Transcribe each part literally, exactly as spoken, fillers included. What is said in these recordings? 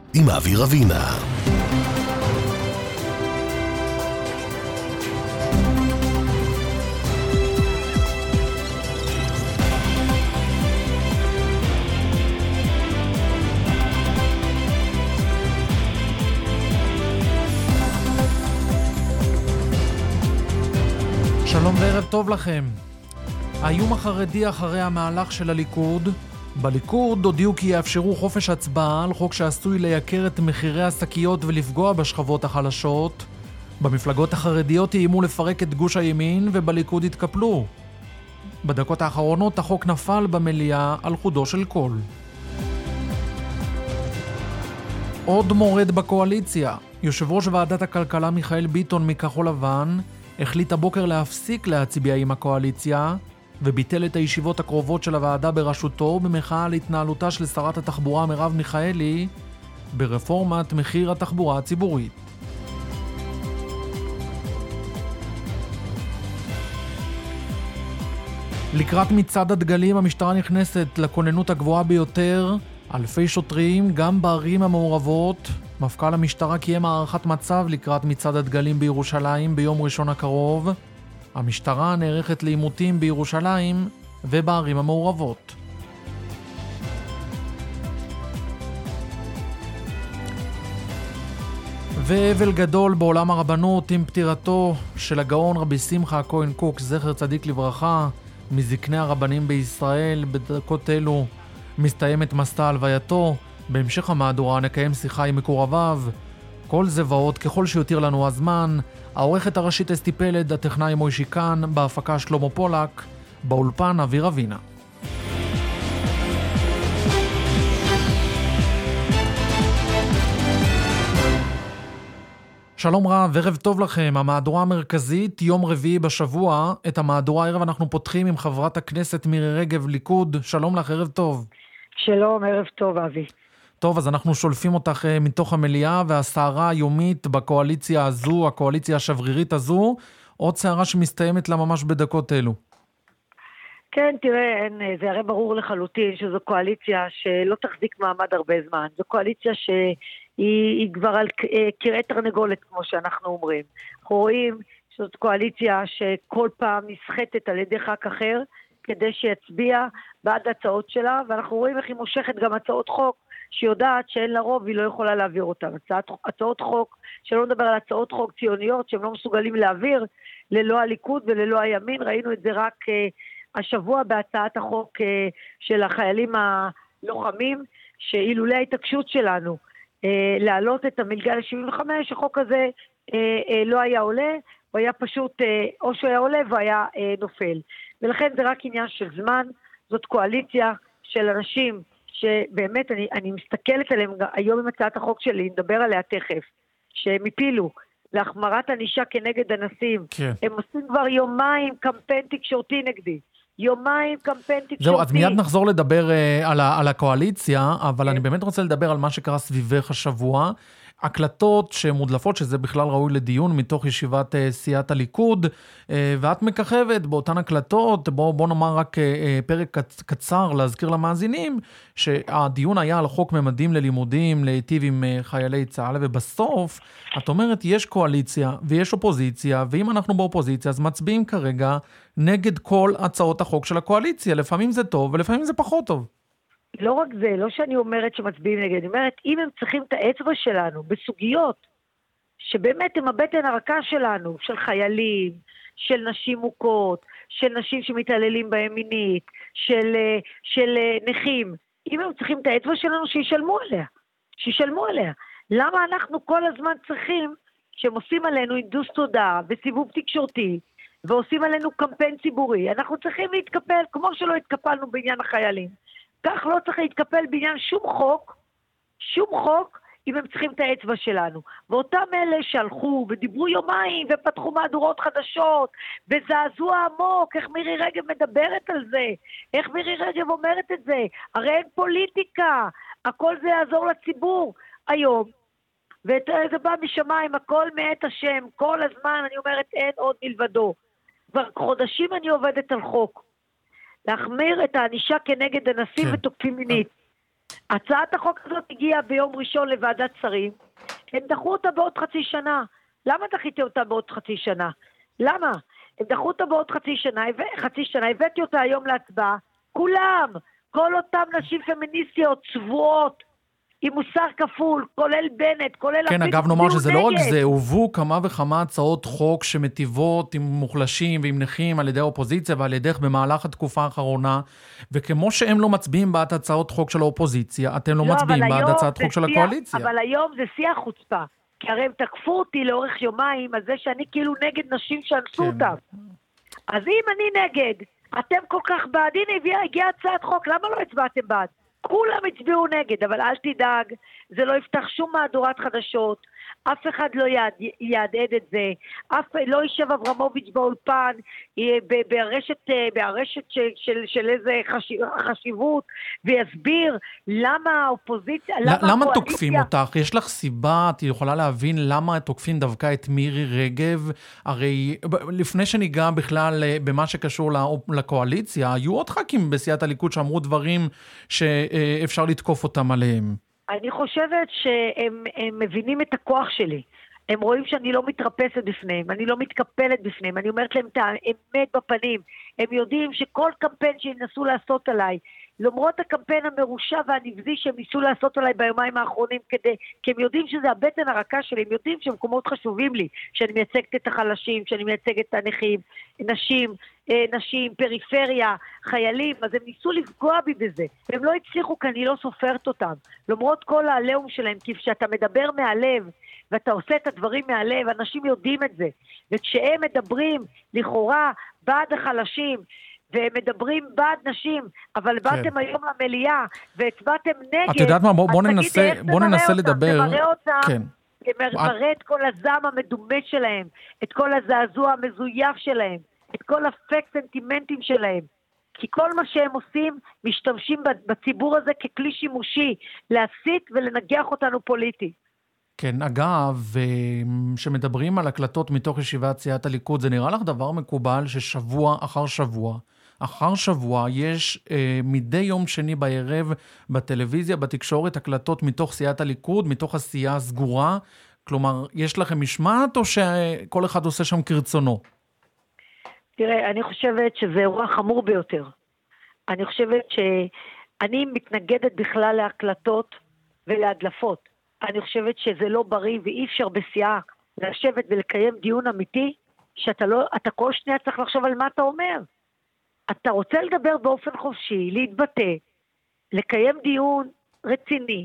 עם אבי רבינה. שלום וערב טוב לכם. האיום החרדי אחרי המהלך של הליכוד. בליכוד הודיעו כי יאפשרו חופש הצבעה על חוק שעשוי לייקר את מחירי השקיות ולפגוע בשכבות החלשות. במפלגות החרדיות איימו לפרק את גוש הימין ובליכוד התקפלו. בדקות האחרונות החוק נפל במליאה על חודו של קול. עוד מורד בקואליציה. יושב ראש ועדת הכלכלה מיכאל ביטון מכחול לבן החליט הבוקר להפסיק להצביע עם הקואליציה וביטל את הישיבות הקרובות של הוועדה בראשותו במחאה על התנהלותה של שרת התחבורה מרב מיכאלי ברפורמת מחיר התחבורה הציבורית. לקראת מצעד הדגלים המשטרה נכנסת לכוננות הגבוהה ביותר, אלפי שוטרים גם בערים המעורבות. מפכ"ל המשטרה קיים הערכת מצב לקראת מצעד הדגלים בירושלים ביום ראשון הקרוב. המשטרה נערכת לעימותים בירושלים ובערים המעורבות. ואבל גדול בעולם הרבנות עם פטירתו של הגאון רבי שמחה הכהן קוק, זכר צדיק לברכה, מזקני הרבנים בישראל. בדקות אלו מסתיימת מסע הלווייתו. בהמשך המהדורה נקיים שיחה עם מקורביו. כל זה ועוד ככל שיותיר לנו הזמן. העורכת הראשית אסתי פלד, הטכנאי מוישי כאן, בהפקה שלמה פולק, באולפן אבי רבינה. שלום רב, ערב טוב לכם. המהדורה המרכזית, יום רביעי בשבוע. את המהדורה הערב אנחנו פותחים עם חברת הכנסת מירי רגב, ליכוד. שלום לך, ערב טוב. שלום, ערב טוב אבי. טוב, אז אנחנו שולפים אותך מתוך המליאה, והסערה היומית בקואליציה הזו, הקואליציה השברירית הזו, עוד סערה שמסתיימת לה ממש בדקות אלו. כן, תראה, אין, זה הרי ברור לחלוטין שזו קואליציה שלא תחזיק מעמד הרבה זמן. זו קואליציה שהיא כבר על קרעי תרנגולת, כמו שאנחנו אומרים. אנחנו רואים שזאת קואליציה שכל פעם נסחטת על ידי ח"כ אחר, כדי שיצביע בעד ההצעות שלה, ואנחנו רואים איך היא מושכת גם הצעות חוק, שיודעת שאין לה רוב, היא לא יכולה להעביר אותן. הצעות, הצעות חוק, שלא נדבר על הצעות חוק ציוניות, שהם לא מסוגלים להעביר ללא הליכוד וללא הימין. ראינו את זה רק uh, השבוע בהצעת החוק uh, של החיילים הלוחמים, שאילולי ההתעקשות שלנו uh, להעלות את המלגה ל-שבעים וחמש, החוק הזה uh, uh, לא היה עולה, הוא היה פשוט, uh, או שהוא היה עולה והיה uh, נופל. ולכן זה רק עניין של זמן. זאת קואליציה של אנשים שבאמת אני, אני מסתכלת עליהם היום עם הצעת החוק שלי, נדבר עליה תכף, שהם הפילו להחמרת ענישה כנגד אנסים. כן. הם עושים כבר יומיים קמפיין תקשורתי נגדי. יומיים קמפיין תקשורתי. זהו, אז מיד נחזור לדבר uh, על, ה, על הקואליציה, אבל כן. אני באמת רוצה לדבר על מה שקרה סביבך השבוע. הקלטות שמודלפות, שזה בכלל ראוי לדיון מתוך ישיבת uh, סיעת הליכוד, uh, ואת מככבת באותן הקלטות. בוא, בוא נאמר רק uh, פרק קצ- קצר להזכיר למאזינים, שהדיון היה על חוק ממדים ללימודים, להיטיב עם uh, חיילי צה"ל, ובסוף את אומרת יש קואליציה ויש אופוזיציה, ואם אנחנו באופוזיציה אז מצביעים כרגע נגד כל הצעות החוק של הקואליציה. לפעמים זה טוב ולפעמים זה פחות טוב. לא רק זה, לא שאני אומרת שמצביעים נגד, אני אומרת, אם הם צריכים את האצבע שלנו בסוגיות, שבאמת הם הבטן הרכה שלנו, של חיילים, של נשים מוכות, של נשים שמתעללים בהם מינית, של, של נכים, אם הם צריכים את האצבע שלנו, שישלמו עליה, שישלמו עליה. למה אנחנו כל הזמן צריכים, שהם עושים עלינו אינדוס תודעה וסיבוב תקשורתי, ועושים עלינו קמפיין ציבורי, אנחנו צריכים להתקפל, כמו שלא התקפלנו בעניין החיילים. כך לא צריך להתקפל בעניין שום חוק, שום חוק, אם הם צריכים את האצבע שלנו. ואותם אלה שהלכו ודיברו יומיים ופתחו מהדורות חדשות, וזעזוע עמוק, איך מירי רגב מדברת על זה, איך מירי רגב אומרת את זה, הרי אין פוליטיקה, הכל זה יעזור לציבור היום. וזה בא משמיים, הכל מאת השם, כל הזמן אני אומרת אין עוד מלבדו. כבר חודשים אני עובדת על חוק. להחמיר את הענישה כנגד אנסים כן. ותוקפים מינית. הצעת החוק הזאת הגיעה ביום ראשון לוועדת שרים, הם דחו אותה בעוד חצי שנה. למה דחיתי אותה בעוד חצי שנה? למה? הם דחו אותה בעוד חצי שנה, חצי שנה, הבאתי אותה היום להצבעה, כולם, כל אותם נשים פמיניסטיות, צבועות, עם מוסר כפול, כולל בנט, כולל... כן, אגב, נאמר שזה לא רק זה, הובאו כמה וכמה הצעות חוק שמטיבות עם מוחלשים ועם נכים על ידי האופוזיציה ועל ידך במהלך התקופה האחרונה, וכמו שהם לא מצביעים בעד הצעות חוק של האופוזיציה, אתם לא, לא מצביעים בעד הצעת חוק של הקואליציה. אבל היום זה שיח חוצפה, כי הרי הם תקפו אותי לאורך יומיים על זה שאני כאילו נגד נשים שאנסו כן. אותם. אז אם אני נגד, אתם כל כך בעד, הנה הגיעה הצעת חוק, למה לא הצבעתם בעד? כולם הצביעו נגד, אבל אל תדאג, זה לא יפתח שום מהדורת חדשות, אף אחד לא יעדד את זה, אף לא יישב אברמוביץ' באולפן, ברשת, ברשת של, של, של איזה חשיבות, ויסביר למה האופוזיציה, למה למה הקואליציה... תוקפים אותך? יש לך סיבה, את יכולה להבין למה תוקפים דווקא את מירי רגב? הרי לפני שניגע בכלל במה שקשור לקואליציה, היו עוד ח"כים בסיעת הליכוד שאמרו דברים שאפשר לתקוף אותם עליהם. אני חושבת שהם מבינים את הכוח שלי. הם רואים שאני לא מתרפסת בפניהם, אני לא מתקפלת בפניהם, אני אומרת להם את האמת בפנים. הם יודעים שכל קמפיין שינסו לעשות עליי, למרות הקמפיין המרושע והנבזי שהם ניסו לעשות עליי ביומיים האחרונים, כדי, כי הם יודעים שזה הבטן הרכה שלי, הם יודעים שמקומות חשובים לי, שאני מייצגת את החלשים, שאני מייצגת את הנכים, נשים, נשים, פריפריה, חיילים, אז הם ניסו לפגוע בי בזה. הם לא הצליחו כי אני לא סופרת אותם. למרות כל העליהום שלהם, כי כשאתה מדבר מהלב, ואתה עושה את הדברים מהלב, אנשים יודעים את זה. וכשהם מדברים לכאורה בעד החלשים, והם מדברים בעד נשים, אבל באתם היום למליאה, והצבעתם נגד. את יודעת מה, בוא ננסה, בוא ננסה לדבר. זה מראה אותם, זה מראה את כל הזעם המדומה שלהם, את כל הזעזוע המזויף שלהם, את כל הפק סנטימנטים שלהם. כי כל מה שהם עושים, משתמשים בציבור הזה ככלי שימושי, להסית ולנגח אותנו פוליטי. כן, אגב, שמדברים על הקלטות מתוך ישיבת סיעת הליכוד, זה נראה לך דבר מקובל ששבוע אחר שבוע, אחר שבוע יש אה, מדי יום שני בערב בטלוויזיה, בתקשורת, הקלטות מתוך סיעת הליכוד, מתוך הסיעה הסגורה, כלומר, יש לכם משמעת או שכל אחד עושה שם כרצונו? תראה, אני חושבת שזה אירוע חמור ביותר. אני חושבת שאני מתנגדת בכלל להקלטות ולהדלפות. אני חושבת שזה לא בריא ואי אפשר בסיעה לשבת ולקיים דיון אמיתי, שאתה לא, אתה כל שנייה צריך לחשוב על מה אתה אומר. אתה רוצה לדבר באופן חופשי, להתבטא, לקיים דיון רציני,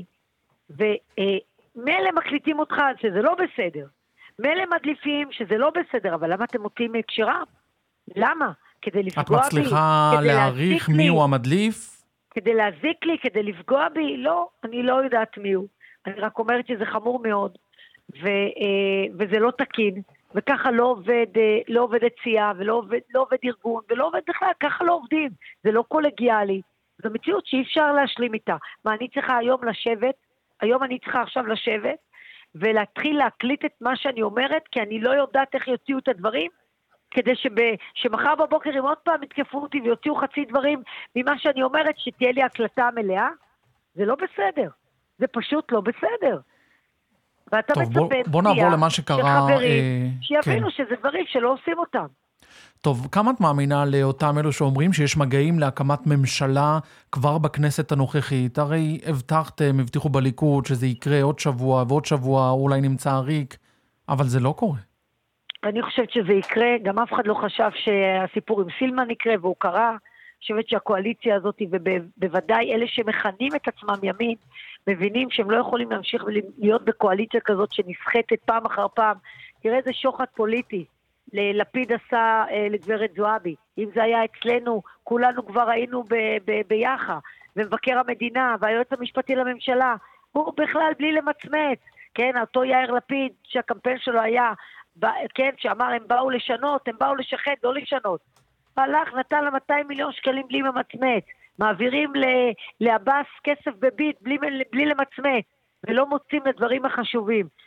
ומלא מקליטים אותך שזה לא בסדר. מלא מדליפים שזה לא בסדר, אבל למה אתם מוציאים מהקשרם? למה? כדי לפגוע בי. את מצליחה להעריך מי הוא המדליף? כדי להזיק לי, כדי לפגוע בי? לא, אני לא יודעת מי הוא. אני רק אומרת שזה חמור מאוד, ו, וזה לא תקין, וככה לא עובד, לא עובד סיעה, ולא עובד, לא עובד ארגון, ולא עובד בכלל, ככה לא עובדים. זה לא קולגיאלי. זו מציאות שאי אפשר להשלים איתה. מה, אני צריכה היום לשבת, היום אני צריכה עכשיו לשבת, ולהתחיל להקליט את מה שאני אומרת, כי אני לא יודעת איך יוציאו את הדברים, כדי שב, שמחר בבוקר אם עוד פעם יתקפו אותי ויוציאו חצי דברים ממה שאני אומרת, שתהיה לי הקלטה מלאה. זה לא בסדר. זה פשוט לא בסדר. ואתה טוב, בוא, בוא נעבור למה שקרה. שחברים, אה, שיבינו כן. שזה דברים שלא עושים אותם. טוב, כמה את מאמינה לאותם אלו שאומרים שיש מגעים להקמת ממשלה כבר בכנסת הנוכחית? הרי הבטחתם, הבטיחו בליכוד שזה יקרה עוד שבוע ועוד שבוע, אולי נמצא ריק, אבל זה לא קורה. אני חושבת שזה יקרה, גם אף אחד לא חשב שהסיפור עם סילמן יקרה, והוא קרה. אני חושבת שהקואליציה הזאת, ובוודאי אלה שמכנים את עצמם ימין, מבינים שהם לא יכולים להמשיך להיות בקואליציה כזאת שנסחטת פעם אחר פעם. תראה איזה שוחד פוליטי ללפיד עשה לגברת זועבי. אם זה היה אצלנו, כולנו כבר היינו ב- ב- ביחד. ומבקר המדינה והיועץ המשפטי לממשלה, הוא בכלל בלי למצמץ. כן, אותו יאיר לפיד שהקמפיין שלו היה, כן, שאמר הם באו לשנות, הם באו לשחט, לא לשנות. הלך, נתן לה מאתיים מיליון שקלים בלי למצמץ. מעבירים לעבאס כסף בביט בלי, בלי למצמץ, ולא מוצאים לדברים החשובים.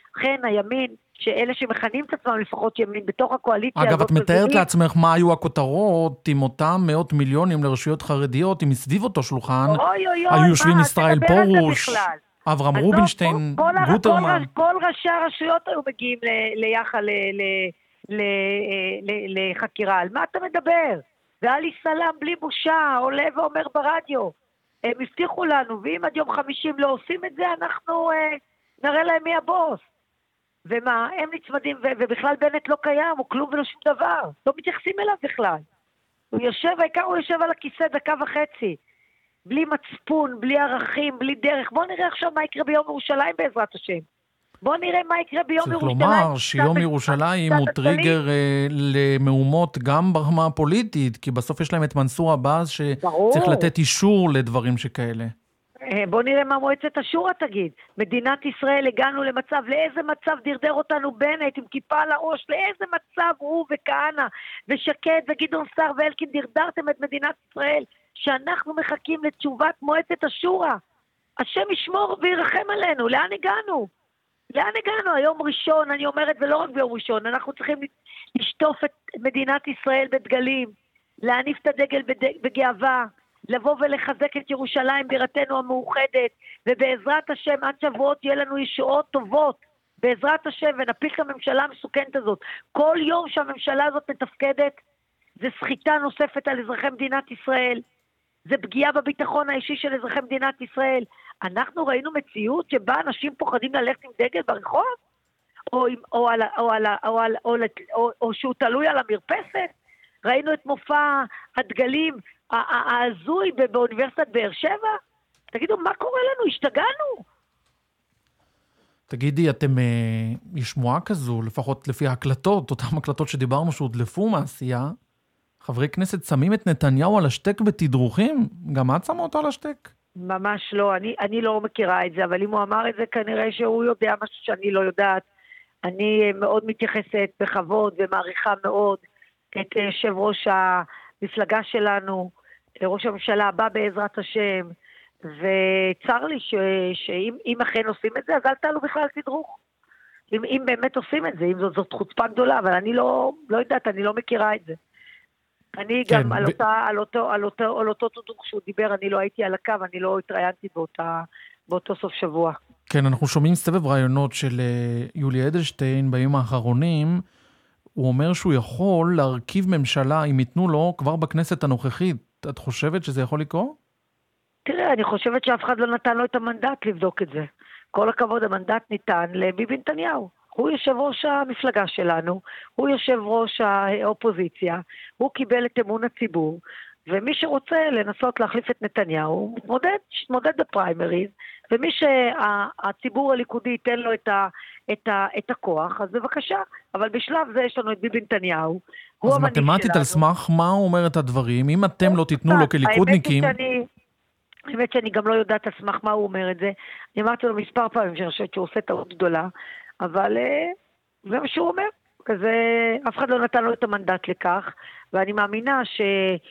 לכן הימין, שאלה שמכנים את עצמם לפחות ימין בתוך הקואליציה אגב, הזאת... את מתארת מבינים, לעצמך מה היו הכותרות עם אותם מאות מיליונים לרשויות חרדיות, אם מסביב אותו שולחן, אוי אוי היו אוי, יושבים מה, ישראל תדבר על זה פרוש, בכלל. אברהם אז רובינשטיין, כל, כל, גוטרמן. כל, כל ראשי הרשויות היו מגיעים ל- ליחד ל- ל- ל- ל- לחקירה. על מה אתה מדבר? ואלי סלאם בלי בושה עולה ואומר ברדיו. הם הבטיחו לנו, ואם עד יום חמישים לא עושים את זה, אנחנו אה, נראה להם מי הבוס. ומה, הם נצמדים, ו- ובכלל בנט לא קיים, הוא כלום ולא שום דבר. לא מתייחסים אליו בכלל. הוא יושב, העיקר הוא יושב על הכיסא דקה וחצי. בלי מצפון, בלי ערכים, בלי דרך. בוא נראה עכשיו מה יקרה ביום ירושלים בעזרת השם. בוא נראה מה יקרה ביום צריך ירושלים. צריך לומר שיום ירושלים הוא טריגר אה, למהומות גם ברמה הפוליטית, כי בסוף יש להם את מנסור עבאס שצריך לתת אישור לדברים שכאלה. בוא נראה מה מועצת השורא תגיד. מדינת ישראל הגענו למצב, לאיזה מצב דרדר אותנו בנט עם כיפה על הראש, לאיזה מצב הוא וכהנא ושקד וגדעון סער ואלקין דרדרתם את מדינת ישראל, שאנחנו מחכים לתשובת מועצת השורא. השם ישמור וירחם עלינו. לאן הגענו? לאן הגענו? היום ראשון, אני אומרת, ולא רק ביום ראשון, אנחנו צריכים לשטוף את מדינת ישראל בדגלים, להניף את הדגל בגאווה, לבוא ולחזק את ירושלים בירתנו המאוחדת, ובעזרת השם עד שבועות יהיה לנו ישועות טובות, בעזרת השם, ונפיל את הממשלה המסוכנת הזאת. כל יום שהממשלה הזאת מתפקדת, זה סחיטה נוספת על אזרחי מדינת ישראל, זה פגיעה בביטחון האישי של אזרחי מדינת ישראל. אנחנו ראינו מציאות שבה אנשים פוחדים ללכת עם דגל ברחוב, או, או, על, או, על, או, על, או, או, או שהוא תלוי על המרפסת. ראינו את מופע הדגלים העזוי באוניברסיטת באר שבע. תגידו, מה קורה לנו? השתגענו. תגידי, אתם, יש שמועה כזו, לפחות לפי ההקלטות, אותם הקלטות שדיברנו שהודלפו מעשייה, חברי כנסת שמים את נתניהו על השטק בתדרוכים? גם את שמה אותו על השטק? ממש לא, אני, אני לא מכירה את זה, אבל אם הוא אמר את זה, כנראה שהוא יודע משהו שאני לא יודעת. אני מאוד מתייחסת בכבוד ומעריכה מאוד את יושב ראש המפלגה שלנו, ראש הממשלה הבא בעזרת השם, וצר לי ש, שאם אם אכן עושים את זה, אז אל תעלו בכלל תדרוך. אם, אם באמת עושים את זה, אם זאת, זאת חוצפה גדולה, אבל אני לא, לא יודעת, אני לא מכירה את זה. אני כן, גם ב... על, אותה, על, אותו, על, אותו, על אותו תדרוך שהוא דיבר, אני לא הייתי על הקו, אני לא התראיינתי באותה, באותו סוף שבוע. כן, אנחנו שומעים סבב רעיונות של יולי אדלשטיין בימים האחרונים, הוא אומר שהוא יכול להרכיב ממשלה, אם ייתנו לו, כבר בכנסת הנוכחית. את חושבת שזה יכול לקרות? תראה, אני חושבת שאף אחד לא נתן לו את המנדט לבדוק את זה. כל הכבוד, המנדט ניתן לביבי נתניהו. הוא יושב ראש המפלגה שלנו, הוא יושב ראש האופוזיציה, הוא קיבל את אמון הציבור, ומי שרוצה לנסות להחליף את נתניהו, מתמודד, מתמודד בפריימריז, ומי שהציבור הליכודי ייתן לו את, ה, את, ה, את הכוח, אז בבקשה. אבל בשלב זה יש לנו את ביבי נתניניהו, הוא המנהיג שלנו. אז מתמטית על סמך מה הוא אומר את הדברים? אם אתם לא תיתנו לו כליכודניקים... האמת שאני גם לא יודעת על סמך מה הוא אומר את זה. אני אמרתי לו מספר פעמים שאני חושבת שהוא עושה טעות גדולה, אבל זה מה שהוא אומר. כזה, אף אחד לא נתן לו את המנדט לכך, ואני מאמינה ש,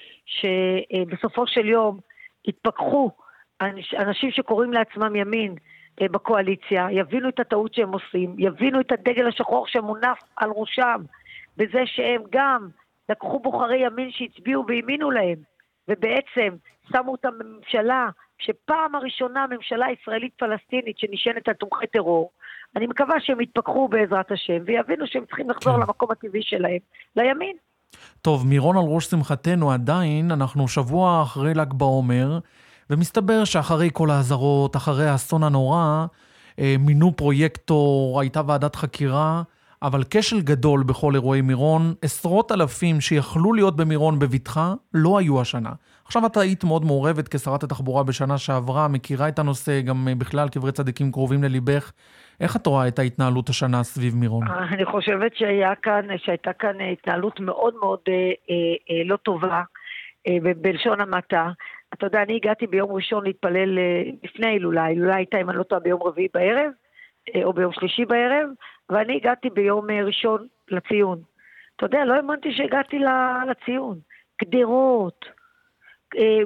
שבסופו של יום יתפכחו אנשים שקוראים לעצמם ימין בקואליציה, יבינו את הטעות שהם עושים, יבינו את הדגל השחור שמונף על ראשם, בזה שהם גם לקחו בוחרי ימין שהצביעו והאמינו להם, ובעצם שמו אותם בממשלה, שפעם הראשונה ממשלה ישראלית פלסטינית שנשענת על תומכי טרור. אני מקווה שהם יתפכחו בעזרת השם, ויבינו שהם צריכים לחזור כן. למקום הטבעי שלהם, לימין. טוב, מירון על ראש שמחתנו עדיין, אנחנו שבוע אחרי ל"ג בעומר, ומסתבר שאחרי כל ההזרות, אחרי האסון הנורא, מינו פרויקטור, הייתה ועדת חקירה, אבל כשל גדול בכל אירועי מירון, עשרות אלפים שיכלו להיות במירון בביטחה, לא היו השנה. עכשיו אתה היית מאוד מעורבת כשרת התחבורה בשנה שעברה, מכירה את הנושא, גם בכלל קברי צדיקים קרובים לליבך. איך את רואה את ההתנהלות השנה סביב מירון? אני חושבת שהיה כאן, שהייתה כאן התנהלות מאוד מאוד אה, אה, לא טובה, אה, בלשון המעטה. אתה יודע, אני הגעתי ביום ראשון להתפלל אה, לפני ההילולה, ההילולה הייתה אם אני לא טועה ביום רביעי בערב, אה, או ביום שלישי בערב, ואני הגעתי ביום אה, ראשון לציון. אתה יודע, לא האמנתי שהגעתי לציון. גדרות, אה,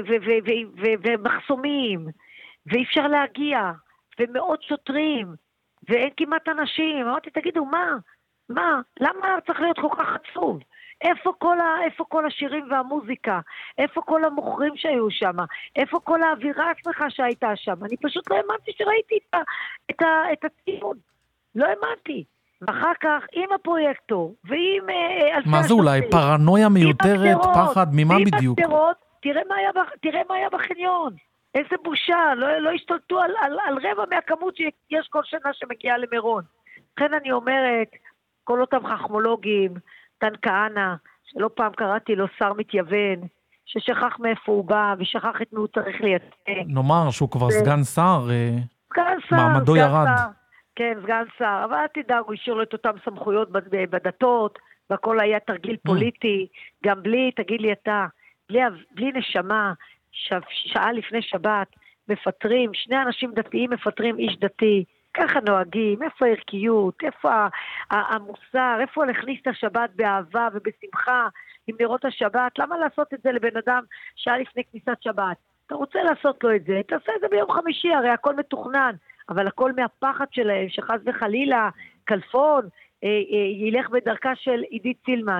ומחסומים, ואי אפשר להגיע, ומאות שוטרים, ואין כמעט אנשים. אמרתי, תגידו, מה? מה? למה צריך להיות כל כך עצוב? איפה כל, ה, איפה כל השירים והמוזיקה? איפה כל המוכרים שהיו שם? איפה כל האווירה עצמך שהייתה שם? אני פשוט לא האמנתי שראיתי את, ה, את, ה, את הציון. לא האמנתי. ואחר כך, עם הפרויקטור, ועם אה, אלפי... מה זה אולי? פרנויה מיותרת, פחד, ממה בדיוק? הגדרות, תראה מה היה, תראה מה היה בחניון. איזה בושה, לא, לא השתלטו על, על, על רבע מהכמות שיש כל שנה שמגיעה למירון. לכן אני אומרת, כל אותם חכמולוגים, תן כהנא, שלא פעם קראתי לו שר מתייוון, ששכח מאיפה הוא בא, ושכח את מי הוא צריך לייצג. נאמר שהוא כבר ו... סגן שר, סגן שר, מעמדו סגן ירד. שר. כן, סגן שר, אבל תדאג, הוא השאיר לו את אותם סמכויות בדתות, והכל היה תרגיל פוליטי, גם בלי, תגיד לי אתה, בלי, בלי נשמה, ש... שעה לפני שבת, מפטרים, שני אנשים דתיים מפטרים איש דתי, ככה נוהגים, איפה הערכיות, איפה המוסר, איפה להכניס את השבת באהבה ובשמחה, עם נרות השבת, למה לעשות את זה לבן אדם שעה לפני כניסת שבת? אתה רוצה לעשות לו את זה, תעשה את זה ביום חמישי, הרי הכל מתוכנן, אבל הכל מהפחד שלהם, שחס וחלילה, כלפון, אה, אה, ילך בדרכה של עידית סילמן.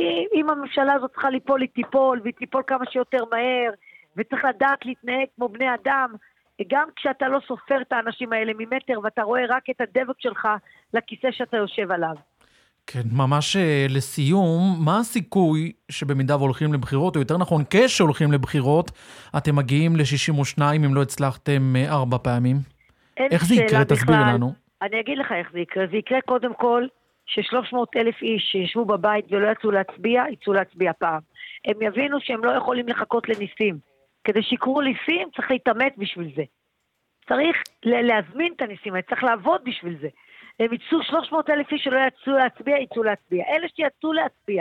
אם הממשלה הזאת צריכה ליפול, היא תיפול, והיא תיפול כמה שיותר מהר, וצריך לדעת להתנהג כמו בני אדם, גם כשאתה לא סופר את האנשים האלה ממטר, ואתה רואה רק את הדבק שלך לכיסא שאתה יושב עליו. כן, ממש לסיום, מה הסיכוי שבמידה והולכים לבחירות, או יותר נכון, כשהולכים לבחירות, אתם מגיעים ל-שישים ושתיים אם לא הצלחתם ארבע פעמים? איך זה יקרה? תסביר לנו. אני אגיד לך איך זה יקרה. זה יקרה קודם כל ש-שלוש מאות אלף איש שישבו בבית ולא יצאו להצביע, יצאו להצביע פעם. הם יבינו שהם לא יכולים לחכות לניסים. כדי שיקרו ניסים, צריך להתאמץ בשביל זה. צריך להזמין את הניסים, צריך לעבוד בשביל זה. הם יצאו שלוש מאות אלף איש שלא יצאו להצביע, יצאו להצביע. אלה שיצאו להצביע,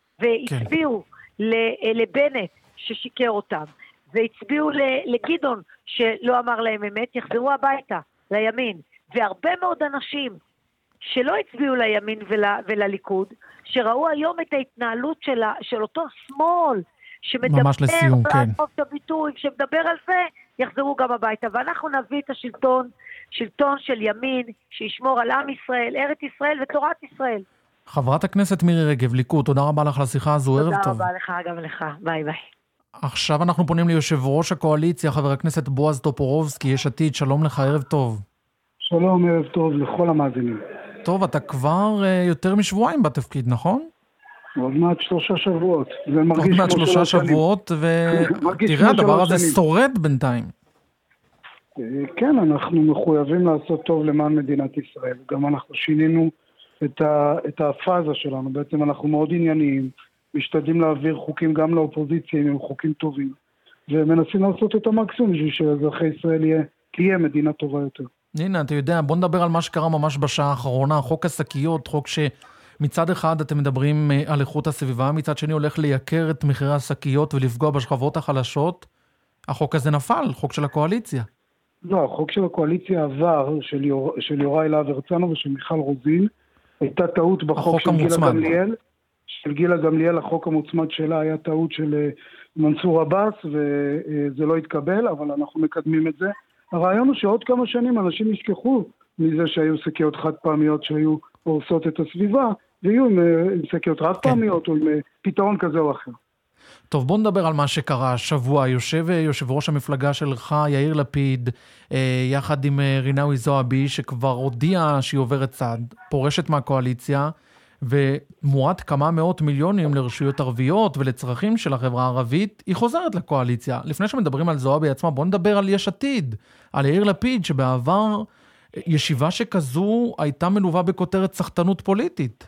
והצביעו כן. לבנט ששיקר אותם, והצביעו לגדעון שלא אמר להם אמת, יחזרו הביתה, לימין. והרבה מאוד אנשים שלא הצביעו לימין ול, ולליכוד, שראו היום את ההתנהלות של, של אותו שמאל, שמדבר ממש לסיום, כן. את הביטוי, שמדבר על זה, יחזרו גם הביתה. ואנחנו נביא את השלטון, שלטון של ימין, שישמור על עם ישראל, ארץ ישראל ותורת ישראל. חברת הכנסת מירי רגב, ליכוד, תודה רבה לך לשיחה הזו, ערב טוב. תודה רבה לך, גם לך, ביי ביי. עכשיו אנחנו פונים ליושב ראש הקואליציה, חבר הכנסת בועז טופורובסקי, יש עתיד, שלום לך, ערב טוב. שלום, ערב טוב לכל המאזינים. טוב, אתה כבר uh, יותר משבועיים בתפקיד, נכון? עוד מעט שלושה שבועות. עוד מעט שלושה שבועות, ותראה, הדבר הזה שורד בינתיים. כן, אנחנו מחויבים לעשות טוב למען מדינת ישראל. גם אנחנו שינינו את, ה, את הפאזה שלנו. בעצם אנחנו מאוד ענייניים, משתדלים להעביר חוקים גם לאופוזיציה, עם חוקים טובים, ומנסים לעשות את המקסימום בשביל שאזרחי ישראל יהיה, תהיה מדינה טובה יותר. הנה, אתה יודע, בוא נדבר על מה שקרה ממש בשעה האחרונה, חוק השקיות, חוק שמצד אחד אתם מדברים על איכות הסביבה, מצד שני הולך לייקר את מחירי השקיות ולפגוע בשכבות החלשות. החוק הזה נפל, חוק של הקואליציה. לא, החוק של הקואליציה עבר, של, יור, של יוראי להב הרצנו ושל מיכל רוזין, הייתה טעות בחוק של גילה גמליאל, של גילה גמליאל, החוק המוצמד שלה היה טעות של מנסור עבאס, וזה לא התקבל, אבל אנחנו מקדמים את זה. הרעיון הוא שעוד כמה שנים אנשים ישכחו מזה שהיו שקיות חד פעמיות שהיו הורסות את הסביבה, ויהיו עם, עם שקיות רב פעמיות או עם פתרון כזה או אחר. טוב, בוא נדבר על מה שקרה השבוע. יושב יושב ראש המפלגה שלך, יאיר לפיד, יחד עם רינאוי זועבי, שכבר הודיע שהיא עוברת צד, פורשת מהקואליציה, ומועט כמה מאות מיליונים לרשויות ערביות ולצרכים של החברה הערבית, היא חוזרת לקואליציה. לפני שמדברים על זועבי עצמה, בוא נדבר על יש עתיד, על יאיר לפיד, שבעבר ישיבה שכזו הייתה מלווה בכותרת סחטנות פוליטית.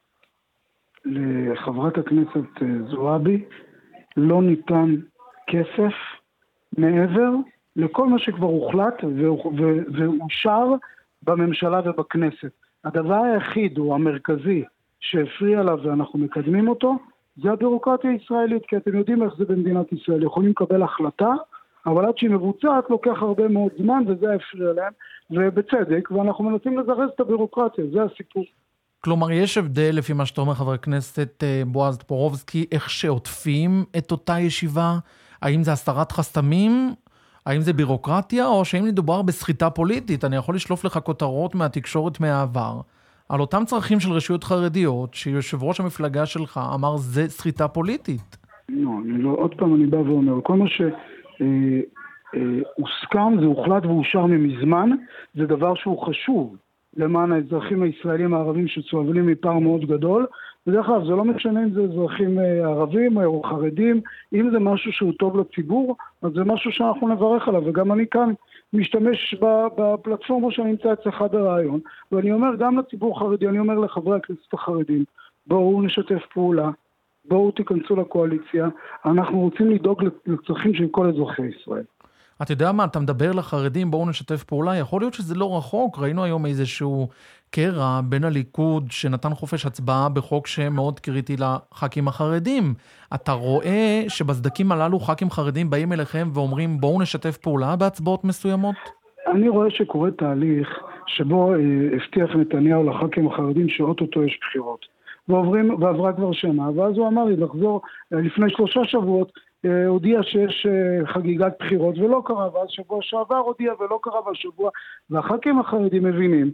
לחברת הכנסת זועבי לא ניתן כסף מעבר לכל מה שכבר הוחלט ואושר בממשלה ובכנסת. הדבר היחיד הוא המרכזי שהפריע לה ואנחנו מקדמים אותו, זה הבירוקרטיה הישראלית, כי אתם יודעים איך זה במדינת ישראל, יכולים לקבל החלטה, אבל עד שהיא מבוצעת לוקח הרבה מאוד זמן וזה הפריע להם, ובצדק, ואנחנו מנסים לזרז את הבירוקרטיה, זה הסיפור. כלומר, יש הבדל לפי מה שאתה אומר, חבר הכנסת בועז טופורובסקי, איך שעוטפים את אותה ישיבה? האם זה הסרת חסמים? האם זה בירוקרטיה, או שאם מדובר בסחיטה פוליטית, אני יכול לשלוף לך כותרות מהתקשורת מהעבר, על אותם צרכים של רשויות חרדיות, שיושב ראש המפלגה שלך אמר, זה סחיטה פוליטית. לא, אני לא, עוד פעם אני בא ואומר, כל מה ש... אה, אה, הוסכם, זה הוחלט ואושר ממזמן, זה דבר שהוא חשוב למען האזרחים הישראלים הערבים שסובלים מפער מאוד גדול, ודרך אגב, זה לא משנה אם זה אזרחים ערבים או חרדים, אם זה משהו שהוא טוב לציבור, אז זה משהו שאנחנו נברך עליו, וגם אני כאן משתמש בפלטפורמה שאני נמצא אצלך ברעיון, ואני אומר גם לציבור חרדי, אני אומר לחברי הכנסת החרדים, בואו נשתף פעולה, בואו תיכנסו לקואליציה, אנחנו רוצים לדאוג לצרכים של כל אזרחי ישראל. אתה יודע מה, אתה מדבר לחרדים, בואו נשתף פעולה, יכול להיות שזה לא רחוק, ראינו היום איזשהו קרע בין הליכוד שנתן חופש הצבעה בחוק שמאוד קריטי לח"כים החרדים. אתה רואה שבסדקים הללו ח"כים חרדים באים אליכם ואומרים בואו נשתף פעולה בהצבעות מסוימות? אני רואה שקורה תהליך שבו אה, הבטיח נתניהו לח"כים החרדים שאוטוטו יש בחירות. ועוברים, ועברה כבר שנה, ואז הוא אמר לי לחזור אה, לפני שלושה שבועות, אה, הודיע שיש אה, חגיגת בחירות ולא קרה, ואז שבוע שעבר הודיע ולא קרה בשבוע, והח"כים החרדים מבינים